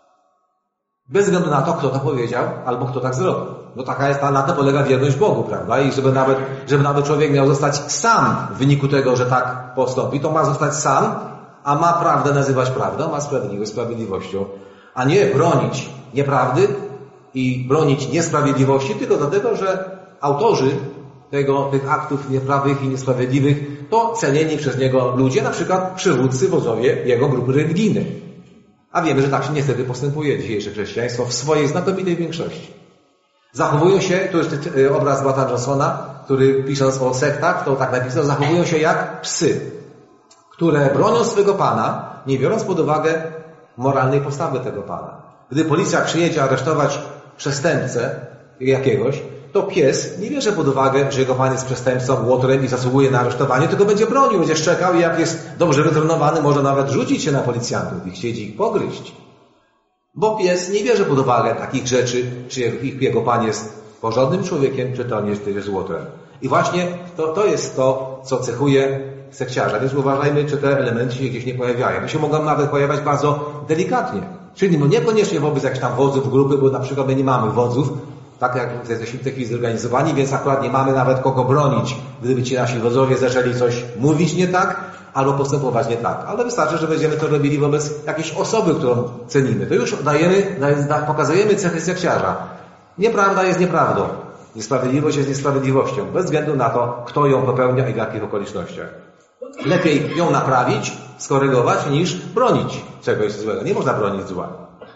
Speaker 1: Bez względu na to, kto to powiedział, albo kto tak zrobił. No taka jest, na to polega wierność Bogu, prawda? I żeby nawet, żeby nawet człowiek miał zostać sam w wyniku tego, że tak postąpi, to ma zostać sam, a ma prawdę nazywać prawdą, ma sprawiedliwość sprawiedliwością, a nie bronić nieprawdy i bronić niesprawiedliwości, tylko dlatego, że autorzy tego, tych aktów nieprawych i niesprawiedliwych to cenieni przez niego ludzie, na przykład przywódcy, wodzowie jego grupy religijnej. A wiemy, że tak się niestety postępuje dzisiejsze chrześcijaństwo w swojej znakomitej większości. Zachowują się, tu jest obraz Barta Johnsona, który pisząc o sektach, to tak napisał, zachowują się jak psy, które bronią swego Pana, nie biorąc pod uwagę moralnej postawy tego Pana. Gdy policja przyjedzie aresztować przestępcę jakiegoś, to pies nie bierze pod uwagę, że jego pan jest przestępcą, łotrem i zasługuje na aresztowanie, tylko będzie bronił, będzie szczekał i jak jest dobrze wytrenowany, może nawet rzucić się na policjantów i chcieć ich pogryźć. Bo pies nie bierze pod uwagę takich rzeczy, czy jego pan jest porządnym człowiekiem, czy to nie jest, jest łotrem. I właśnie to, to jest to, co cechuje sekciarza. Więc uważajmy, czy te elementy się gdzieś nie pojawiają. To się mogą nawet pojawiać bardzo delikatnie. Czyli no niekoniecznie wobec jakichś tam wodzów grupy, bo na przykład my nie mamy wodzów, tak jak jesteśmy w tej chwili zorganizowani, więc akurat nie mamy nawet kogo bronić, gdyby ci nasi wodzowie zaczęli coś mówić nie tak, albo postępować nie tak. Ale wystarczy, że będziemy to robili wobec jakiejś osoby, którą cenimy. To już dajemy, pokazujemy cechy sekciarza. Nieprawda jest nieprawdą. Niesprawiedliwość jest niesprawiedliwością. Bez względu na to, kto ją popełnia i w jakich okolicznościach. Lepiej ją naprawić, skorygować, niż bronić czegoś złego. Nie można bronić zła.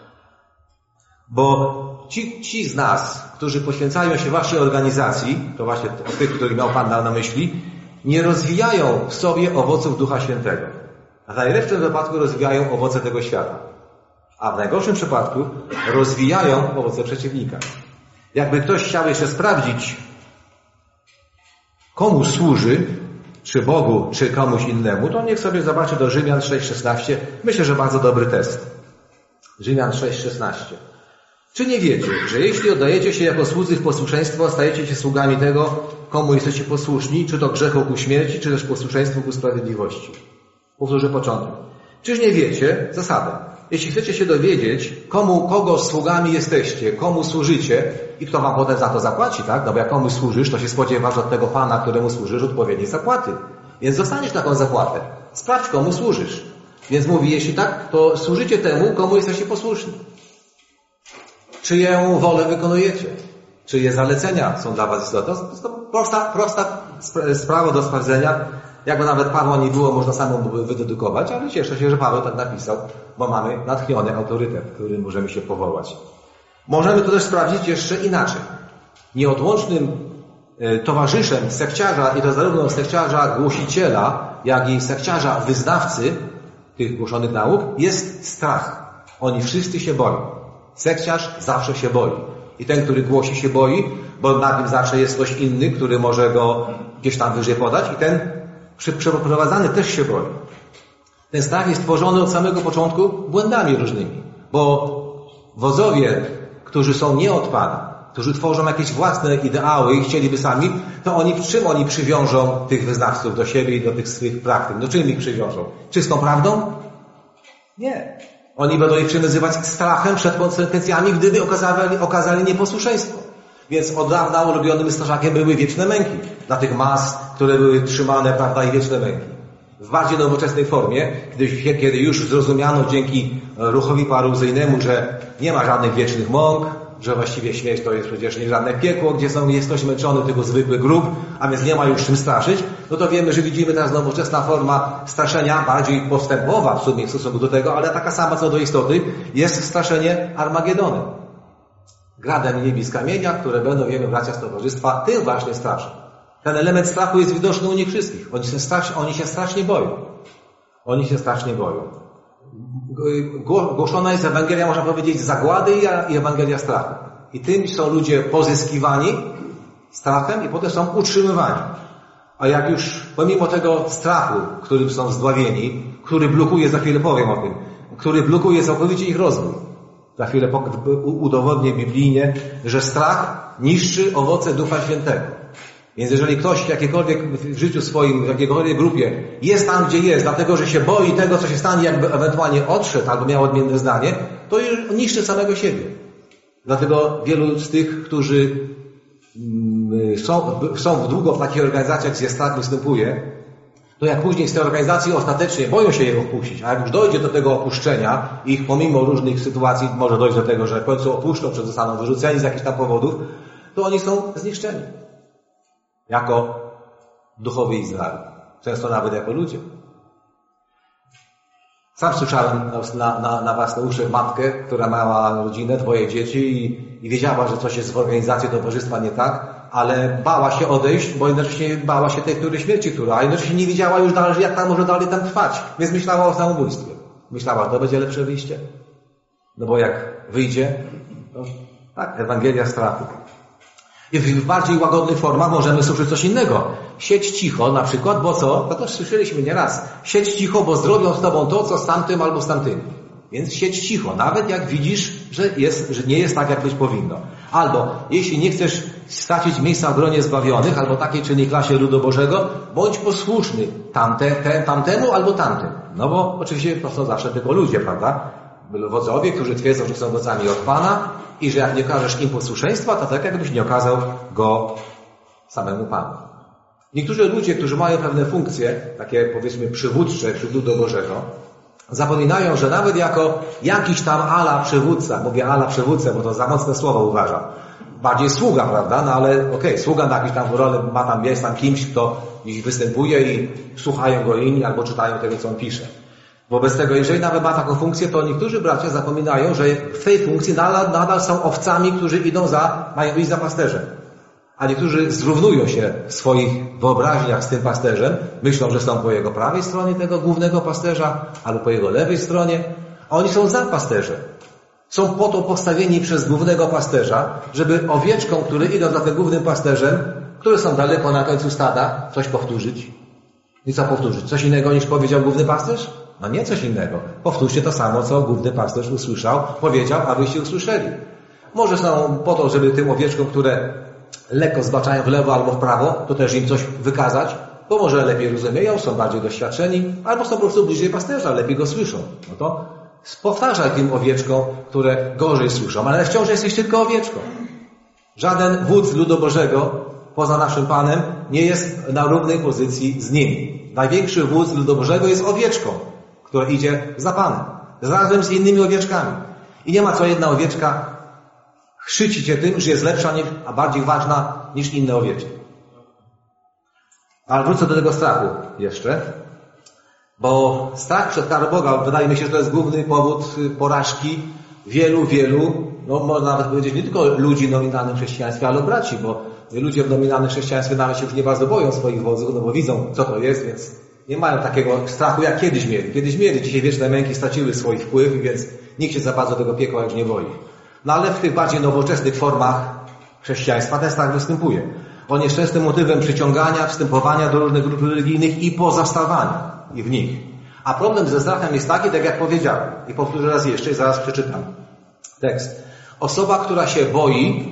Speaker 1: Bo ci, ci z nas, którzy poświęcają się waszej organizacji, to właśnie o tych, których miał Pan na myśli, nie rozwijają w sobie owoców Ducha Świętego. A w najlepszym wypadku rozwijają owoce tego świata. A w najgorszym przypadku rozwijają owoce przeciwnika. Jakby ktoś chciał jeszcze sprawdzić, komu służy, czy Bogu, czy komuś innemu, to niech sobie zobaczy do Rzymian sześć szesnaście. Myślę, że bardzo dobry test. Rzymian sześć szesnaście. Czy nie wiecie, że jeśli oddajecie się jako słudzy w posłuszeństwo, stajecie się sługami tego, komu jesteście posłuszni, czy to grzechu ku śmierci, czy też posłuszeństwu ku sprawiedliwości? Powtórzę początek. Czyż nie wiecie zasadę? Jeśli chcecie się dowiedzieć, komu, kogo sługami jesteście, komu służycie i kto wam potem za to zapłaci, tak? No bo jak komuś służysz, to się spodziewasz od tego Pana, któremu służysz, odpowiedniej zapłaty. Więc dostaniesz taką zapłatę. Sprawdź, komu służysz. Więc mówi, jeśli tak, to służycie temu, komu jesteście posłuszni. Czyję wolę wykonujecie? Czyje zalecenia są dla was istotne? To jest to prosta, prosta sprawa do sprawdzenia. Jakby nawet Pawła nie było, można samemu wydedukować, ale cieszę się, że Paweł tak napisał, bo mamy natchniony autorytet, którym możemy się powołać. Możemy to też sprawdzić jeszcze inaczej. Nieodłącznym towarzyszem sekciarza, i to zarówno sekciarza głosiciela, jak i sekciarza wyznawcy tych głoszonych nauk, jest strach. Oni wszyscy się boją. Sekciarz zawsze się boi. I ten, który głosi, się boi, bo na nim zawsze jest ktoś inny, który może go gdzieś tam wyżej podać, i ten przeprowadzany też się boi. Ten strach jest tworzony od samego początku błędami różnymi. Bo wodzowie, którzy są nie od Pana, którzy tworzą jakieś własne ideały i chcieliby sami, to oni czym oni przywiążą tych wyznawców do siebie i do tych swych praktyk? No czym ich przywiążą? Czystą prawdą? Nie. Oni będą ich przywiązywać strachem przed konsekwencjami, gdyby okazali, okazali nieposłuszeństwo. Więc od dawna ulubionym straszakiem były wieczne męki. Dla tych mas, które były trzymane, prawda, i wieczne męki. W bardziej nowoczesnej formie, kiedy, kiedy już zrozumiano dzięki ruchowi paruzyjnemu, że nie ma żadnych wiecznych mąk, że właściwie śmierć to jest przecież nie żadne piekło, gdzie są, jest ktoś męczony, tylko zwykły grób, a więc nie ma już czym straszyć, no to wiemy, że widzimy teraz nowoczesna forma straszenia, bardziej postępowa w sumie w stosunku do tego, ale taka sama co do istoty, jest straszenie Armagedonem. Gradem niebie z kamienia, które będą, wiemy, bracia z towarzystwa, tym właśnie straszą. Ten element strachu jest widoczny u nich wszystkich. Oni się, strasz, oni się strasznie boją. Oni się strasznie boją. Głoszona jest Ewangelia, można powiedzieć, zagłady i Ewangelia strachu. I tym są ludzie pozyskiwani strachem i potem są utrzymywani. A jak już pomimo tego strachu, którym są zdławieni, który blokuje, za chwilę powiem o tym, który blokuje całkowicie ich rozwój. Za chwilę udowodnię biblijnie, że strach niszczy owoce Ducha Świętego. Więc jeżeli ktoś w jakiekolwiek w życiu swoim, w jakiejkolwiek grupie jest tam, gdzie jest, dlatego że się boi tego, co się stanie, jakby ewentualnie odszedł albo miał odmienne zdanie, to niszczy samego siebie. Dlatego wielu z tych, którzy są, są długo w takich organizacjach, gdzie strach występuje, to jak później z tej organizacji ostatecznie boją się jego wpuścić, a jak już dojdzie do tego opuszczenia, ich pomimo różnych sytuacji może dojść do tego, że w końcu opuszczą, czy zostaną wyrzuceni z jakichś tam powodów, to oni są zniszczeni. Jako duchowy Izrael. Często nawet jako ludzie. Sam słyszałem na, na, na własne uszy matkę, która miała rodzinę, dwoje dzieci i, i wiedziała, że coś jest w organizacji towarzystwa nie tak, ale bała się odejść, bo jednocześnie bała się tej której śmierci, która, a jednocześnie nie wiedziała już dalej, jak tam może dalej tam trwać. Więc myślała o samobójstwie. Myślała, to będzie lepsze wyjście. No bo jak wyjdzie, to tak, Ewangelia strachu. I w bardziej łagodnych formach możemy słyszeć coś innego. Siedź cicho na przykład, bo co? To też słyszeliśmy nieraz. Siedź cicho, bo zrobią z tobą to, co z tamtym albo z tamtym. Więc siedź cicho, nawet jak widzisz, że, jest, że nie jest tak, jak być powinno. Albo jeśli nie chcesz stracić miejsca w gronie zbawionych, albo takiej czy innej klasie ludu Bożego, bądź posłuszny tamte, te, tamtemu albo tamtym. No bo oczywiście to są zawsze tylko ludzie, prawda? Wodzowie, którzy twierdzą, że są wodzami od Pana i że jak nie okażesz im posłuszeństwa, to tak jakbyś nie okazał go samemu Panu. Niektórzy ludzie, którzy mają pewne funkcje, takie powiedzmy przywódcze wśród ludu Bożego, zapominają, że nawet jako jakiś tam ala przywódca, mówię ala przywódca, bo to za mocne słowo uważam, bardziej sługa, prawda, no ale okej, okay, sługa na jakąś tam rolę, ma tam, jest tam kimś, kto gdzieś występuje i słuchają go inni albo czytają tego, co on pisze. Wobec tego, jeżeli nawet ma taką funkcję, to niektórzy bracia zapominają, że w tej funkcji nadal, nadal są owcami, którzy idą za, mają iść za pasterzem. A niektórzy zrównują się w swoich wyobraźniach z tym pasterzem, myślą, że są po jego prawej stronie tego głównego pasterza, albo po jego lewej stronie, a oni są za pasterzem. Są po to postawieni przez głównego pasterza, żeby owieczkom, które idą za tym głównym pasterzem, które są daleko na końcu stada, coś powtórzyć. I co powtórzyć? Coś innego niż powiedział główny pasterz? No nie coś innego. Powtórzcie to samo, co główny pasterz usłyszał, powiedział, abyście usłyszeli. Może są po to, żeby tym owieczkom, które lekko zbaczają w lewo albo w prawo, to też im coś wykazać, bo może lepiej rozumieją, są bardziej doświadczeni, albo są po prostu bliżej pasterza, lepiej go słyszą. No to powtarzaj tym owieczkom, które gorzej słyszą, ale wciąż jesteś tylko owieczką. Żaden wódz ludu Bożego, poza naszym Panem, nie jest na równej pozycji z nim. Największy wódz ludu Bożego jest owieczką, która idzie za Panem, razem z innymi owieczkami. I nie ma co jedna owieczka chrzcić się tym, że jest lepsza, a bardziej ważna niż inne owieczki. Ale wrócę do tego strachu jeszcze, bo strach przed karą Boga, wydaje mi się, że to jest główny powód porażki wielu, wielu, no można nawet powiedzieć nie tylko ludzi w nominalnym chrześcijaństwie, ale braci, bo ludzie w nominalnym chrześcijaństwie nawet się już nie bardzo boją swoich wodzów, no bo widzą, co to jest, więc nie mają takiego strachu, jak kiedyś mieli. Kiedyś mieli, dzisiaj wieczne męki straciły swój wpływ, więc nikt się za bardzo tego piekła już nie boi. No ale w tych bardziej nowoczesnych formach chrześcijaństwa ten strach występuje. On jest częstym motywem przyciągania, wstępowania do różnych grup religijnych i pozostawania i w nich. A problem ze strachem jest taki, tak jak powiedziałem, i powtórzę raz jeszcze i zaraz przeczytam tekst. Osoba, która się boi,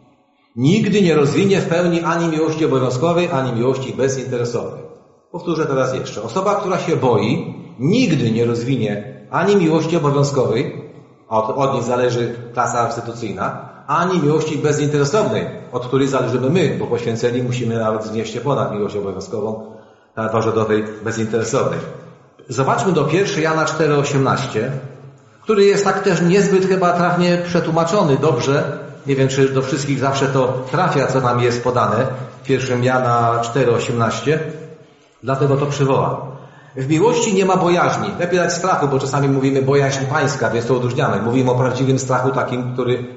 Speaker 1: nigdy nie rozwinie w pełni ani miłości obowiązkowej, ani miłości bezinteresowej. Powtórzę teraz jeszcze. Osoba, która się boi, nigdy nie rozwinie ani miłości obowiązkowej, a od, od niej zależy klasa instytucyjna, ani miłości bezinteresownej, od której zależymy my, bo poświęceni musimy nawet wznieść się ponad miłość obowiązkową, może do tej bezinteresownej. Zobaczmy do pierwszego Jana cztery osiemnaście, który jest tak też niezbyt chyba trafnie przetłumaczony dobrze. Nie wiem, czy do wszystkich zawsze to trafia, co nam jest podane w pierwszym Jana cztery osiemnaście. Dlatego to przywołam. W miłości nie ma bojaźni. Lepiej dać strachu, bo czasami mówimy bojaźń pańska, więc to odróżniamy. Mówimy o prawdziwym strachu takim, który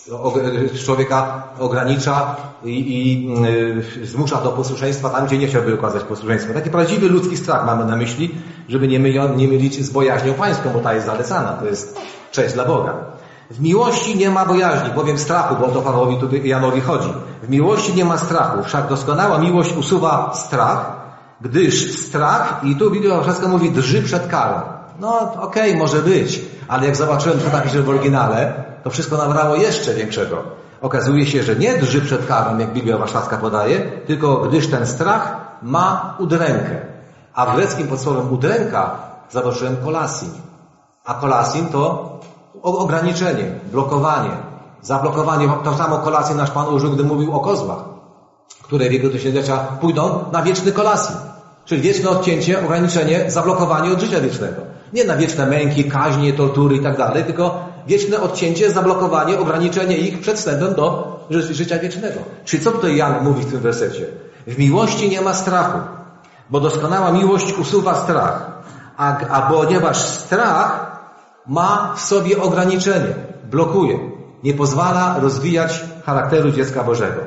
Speaker 1: człowieka ogranicza i, i yy, zmusza do posłuszeństwa tam, gdzie nie chciałby okazać posłuszeństwa. Taki prawdziwy ludzki strach mamy na myśli, żeby nie, myli, nie mylić z bojaźnią pańską, bo ta jest zalecana. To jest cześć dla Boga. W miłości nie ma bojaźni, bowiem strachu, bo o to Pawłowi tutaj Janowi chodzi. W miłości nie ma strachu, wszak doskonała miłość usuwa strach, gdyż strach, i tu Biblia Warszawska mówi, drży przed karą. No okej, okay, może być, ale jak zobaczyłem, co napisze w oryginale, to wszystko nabrało jeszcze większego. Okazuje się, że nie drży przed karą, jak Biblia Warszawska podaje, tylko gdyż ten strach ma udrękę. A w greckim pod słowem udręka zobaczyłem kolasin. A kolasin to ograniczenie, blokowanie, zablokowanie. To samo kolasin nasz Pan użył, gdy mówił o kozłach, które w jego tysiąclecia pójdą na wieczny kolasin. Czyli wieczne odcięcie, ograniczenie, zablokowanie od życia wiecznego. Nie na wieczne męki, kaźnie, tortury i tak dalej, tylko wieczne odcięcie, zablokowanie, ograniczenie ich przed wstępem do ży- życia wiecznego. Czyli co tutaj Jan mówi w tym wersecie? W miłości nie ma strachu, bo doskonała miłość usuwa strach. A, a ponieważ strach ma w sobie ograniczenie, blokuje, nie pozwala rozwijać charakteru dziecka Bożego.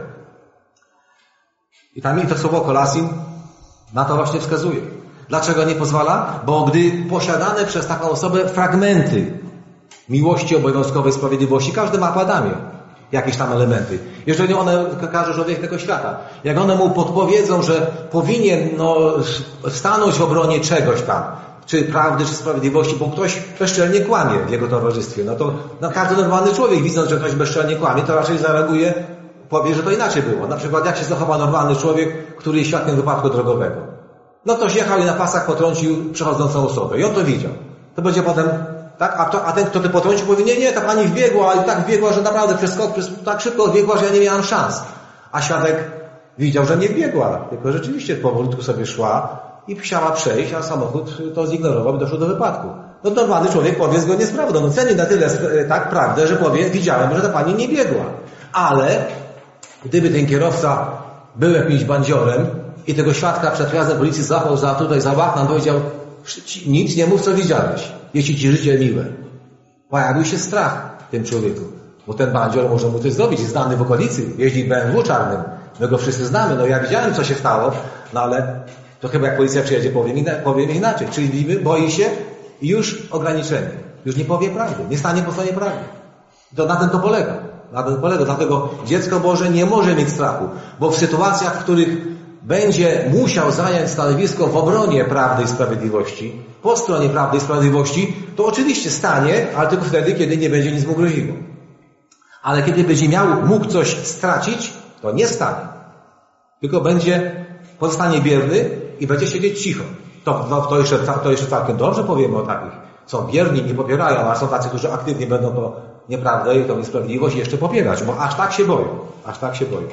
Speaker 1: I tam to słowo kolasin na to właśnie wskazuje. Dlaczego nie pozwala? Bo gdy posiadane przez taką osobę fragmenty miłości obowiązkowej, sprawiedliwości. Każdy ma w Adamie jakieś tam elementy. Jeżeli one, każdy człowiek tego świata, jak one mu podpowiedzą, że powinien no, stanąć w obronie czegoś tam, czy prawdy, czy sprawiedliwości, bo ktoś bezczelnie kłamie w jego towarzystwie, no to no, każdy normalny człowiek, widząc, że ktoś bezczelnie kłamie, to raczej zareaguje, powie, że to inaczej było. Na przykład jak się zachowa normalny człowiek, który jest świadkiem wypadku drogowego. No ktoś jechał i na pasach potrącił przechodzącą osobę i on to widział. To będzie potem, tak? A, to, a ten, kto to potrącił, powie, nie, nie, ta pani wbiegła, ale tak wbiegła, że naprawdę przez skok, przez, tak szybko odbiegła, że ja nie miałam szans. A świadek widział, że nie wbiegła, tylko rzeczywiście powolutku sobie szła i chciała przejść, a samochód to zignorował i doszło do wypadku. No normalny człowiek powie zgodnie z prawdą. No ceni na tyle tak prawdę, że powie, widziałem, że ta pani nie biegła. Ale gdyby ten kierowca był jakimś bandziorem i tego świadka przed przyjazdem policji złapał za tutaj za łachman, powiedział, nic nie mów, co widziałeś, jeśli ci życie miłe. Pojawił się strach w tym człowieku, bo ten bandzior może mu coś zrobić, jest znany w okolicy, jeździ B M W czarnym, my go wszyscy znamy, no ja widziałem, co się stało, no ale to chyba jak policja przyjedzie, powiem, powiem inaczej, czyli boi się i już ograniczenie, już nie powie prawdy, nie stanie po stronie prawdy. To na tym to polega. Na tym polega. Dlatego dziecko Boże nie może mieć strachu, bo w sytuacjach, w których będzie musiał zająć stanowisko w obronie prawdy i sprawiedliwości, po stronie prawdy i sprawiedliwości, to oczywiście stanie, ale tylko wtedy, kiedy nie będzie nic mu groziło. Ale kiedy będzie miał, mógł coś stracić, to nie stanie. Tylko będzie, pozostanie bierny i będzie siedzieć cicho. To, no, to, jeszcze, to jeszcze całkiem dobrze powiemy o takich. Są bierni, nie popierają, a są tacy, którzy aktywnie będą to nieprawdę i tą niesprawiedliwość jeszcze popierać, bo aż tak się boją. Aż tak się boją.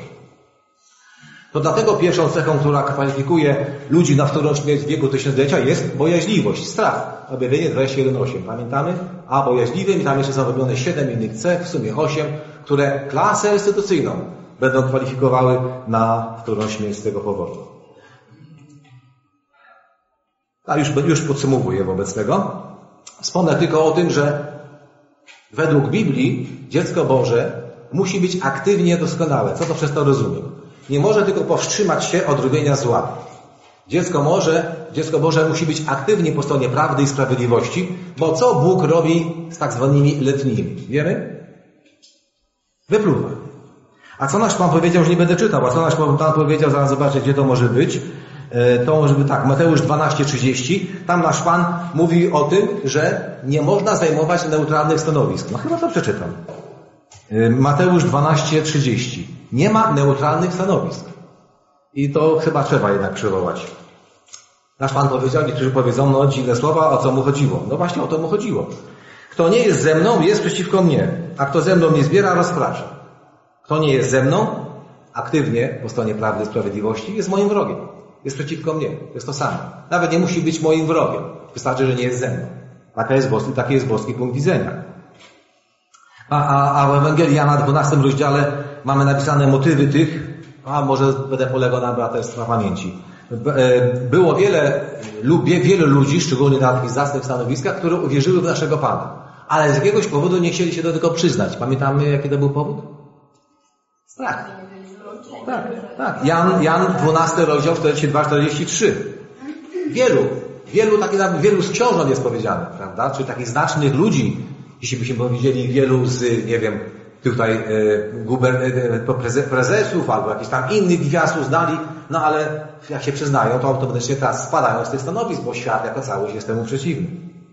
Speaker 1: To dlatego pierwszą cechą, która kwalifikuje ludzi na wtórną śmierć w wieku tysiąclecia jest bojaźliwość, strach. Objawienie dwadzieścia jeden osiem. Pamiętamy? A bojaźliwym, i tam jeszcze są wymienione siedem innych cech, w sumie osiem, które klasę instytucyjną będą kwalifikowały na wtórną śmierć z tego powodu. A już, już podsumowuję wobec tego. Wspomnę tylko o tym, że według Biblii dziecko Boże musi być aktywnie doskonałe. Co to przez to rozumiem? Nie może tylko powstrzymać się od robienia zła. Dziecko może, dziecko Boże musi być aktywnie po stronie prawdy i sprawiedliwości, bo co Bóg robi z tak zwanymi letnimi? Wiemy? Wypluwa. A co nasz Pan powiedział, że nie będę czytał, a co nasz Pan powiedział, zaraz zobaczę, gdzie to może być. To może być tak, Mateusz dwanaście trzydzieści, tam nasz Pan mówi o tym, że nie można zajmować neutralnych stanowisk. No chyba to przeczytam. Mateusz dwanaście trzydzieści. Nie ma neutralnych stanowisk. I to chyba trzeba jednak przywołać. Nasz Pan powiedział, niektórzy powiedzą, no dziwne słowa, o co mu chodziło. No właśnie o to mu chodziło. Kto nie jest ze mną, jest przeciwko mnie, a kto ze mną nie zbiera, rozprasza. Kto nie jest ze mną, aktywnie po stronie prawdy i sprawiedliwości, jest moim wrogiem. Jest przeciwko mnie. To jest to samo. Nawet nie musi być moim wrogiem. Wystarczy, że nie jest ze mną. Taka jest boski, taki jest boski punkt widzenia. A, a, a w Ewangelii Jana w dwunastym rozdziale mamy napisane motywy tych, a może będę polegał na braterstwa pamięci. Było wiele, wielu ludzi, szczególnie na takich zacnych stanowiskach, które uwierzyły w naszego Pana. Ale z jakiegoś powodu nie chcieli się do tego przyznać. Pamiętamy, jaki to był powód? Strach. Tak, tak. Jan, Jan dwunasty rozdział czterdzieści dwa czterdzieści trzy. Wielu, wielu takich, wielu z książąt jest powiedziane, prawda? Czyli takich znacznych ludzi, jeśli byśmy powiedzieli wielu z, nie wiem, tutaj e, guber, e, prezesów albo jakichś tam innych gwiazd uznali, no ale jak się przyznają, to automatycznie teraz spadają z tych stanowisk, bo świat jako całość jest temu przeciwny.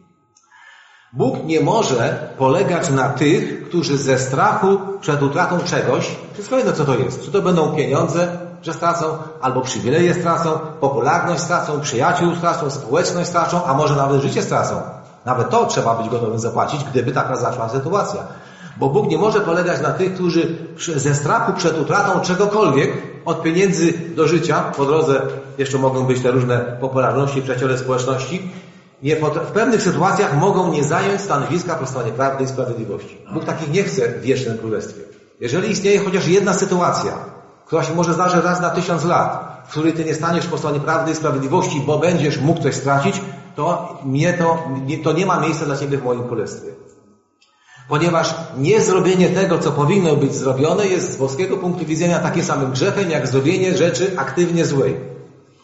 Speaker 1: Bóg nie może polegać na tych, którzy ze strachu przed utratą czegoś, wszystko jedno co to jest, czy to będą pieniądze, że stracą, albo przywileje stracą, popularność stracą, przyjaciół stracą, społeczność stracą, a może nawet życie stracą. Nawet to trzeba być gotowym zapłacić, gdyby taka zaszła sytuacja. Bo Bóg nie może polegać na tych, którzy ze strachu przed utratą czegokolwiek, od pieniędzy do życia, po drodze jeszcze mogą być te różne popularności, przyjaciele społeczności, nie, w pewnych sytuacjach mogą nie zająć stanowiska po stronie prawdy i sprawiedliwości. Bóg takich nie chce w wiecznym królestwie. Jeżeli istnieje chociaż jedna sytuacja, która się może zdarzy raz na tysiąc lat, w której ty nie staniesz po stronie prawdy i sprawiedliwości, bo będziesz mógł coś stracić, to nie, to, nie, to nie ma miejsca dla ciebie w moim królestwie. Ponieważ niezrobienie tego, co powinno być zrobione, jest z boskiego punktu widzenia takim samym grzechem, jak zrobienie rzeczy aktywnie złej.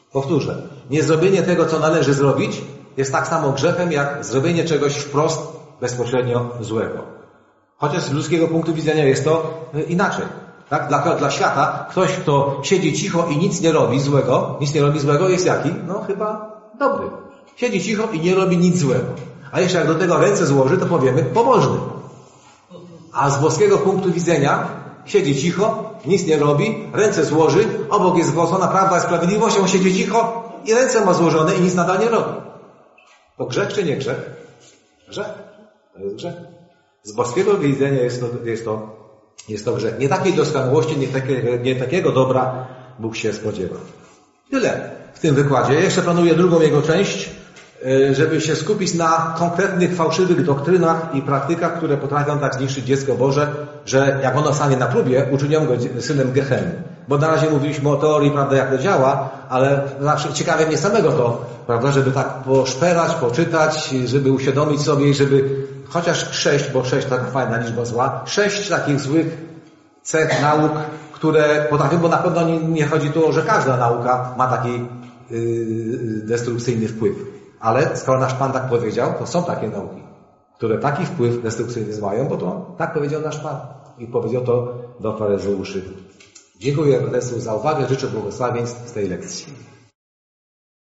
Speaker 1: Powtórzę. Niezrobienie tego, co należy zrobić, jest tak samo grzechem, jak zrobienie czegoś wprost bezpośrednio złego. Chociaż z ludzkiego punktu widzenia jest to inaczej. Tak? Dla, dla świata ktoś, kto siedzi cicho i nic nie robi złego, nic nie robi złego, jest jaki? No chyba dobry. Siedzi cicho i nie robi nic złego. A jeszcze jak do tego ręce złoży, to powiemy pobożny. A z boskiego punktu widzenia siedzi cicho, nic nie robi, ręce złoży, obok jest zgłoszona prawda i sprawiedliwość, on siedzi cicho i ręce ma złożone i nic nadal nie robi. To grzech czy nie grzech? Grzech. To jest grzech. Z boskiego widzenia jest to, jest to, jest to grzech. Nie takiej doskonałości, nie, takie, nie takiego dobra Bóg się spodziewa. Tyle w tym wykładzie. Jeszcze planuję drugą jego część, żeby się skupić na konkretnych, fałszywych doktrynach i praktykach, które potrafią tak zniszczyć dziecko Boże, że jak ono stanie na próbie, uczynią go synem Geheny. Bo na razie mówiliśmy o teorii, prawda, jak to działa, ale zawsze ciekawe mnie samego to, prawda, żeby tak poszperać, poczytać, żeby uświadomić sobie i żeby chociaż sześć, bo sześć to taka fajna liczba zła, sześć takich złych cech nauk, które potrafią, bo na pewno nie, nie chodzi tu o, że każda nauka ma taki yy, destrukcyjny wpływ. Ale skoro nasz Pan tak powiedział, to są takie nauki, które taki wpływ destrukcyjny mają, bo to tak powiedział nasz Pan. I powiedział to do faryzeuszy. Dziękuję Braterstwu za uwagę, życzę błogosławieństw z tej lekcji.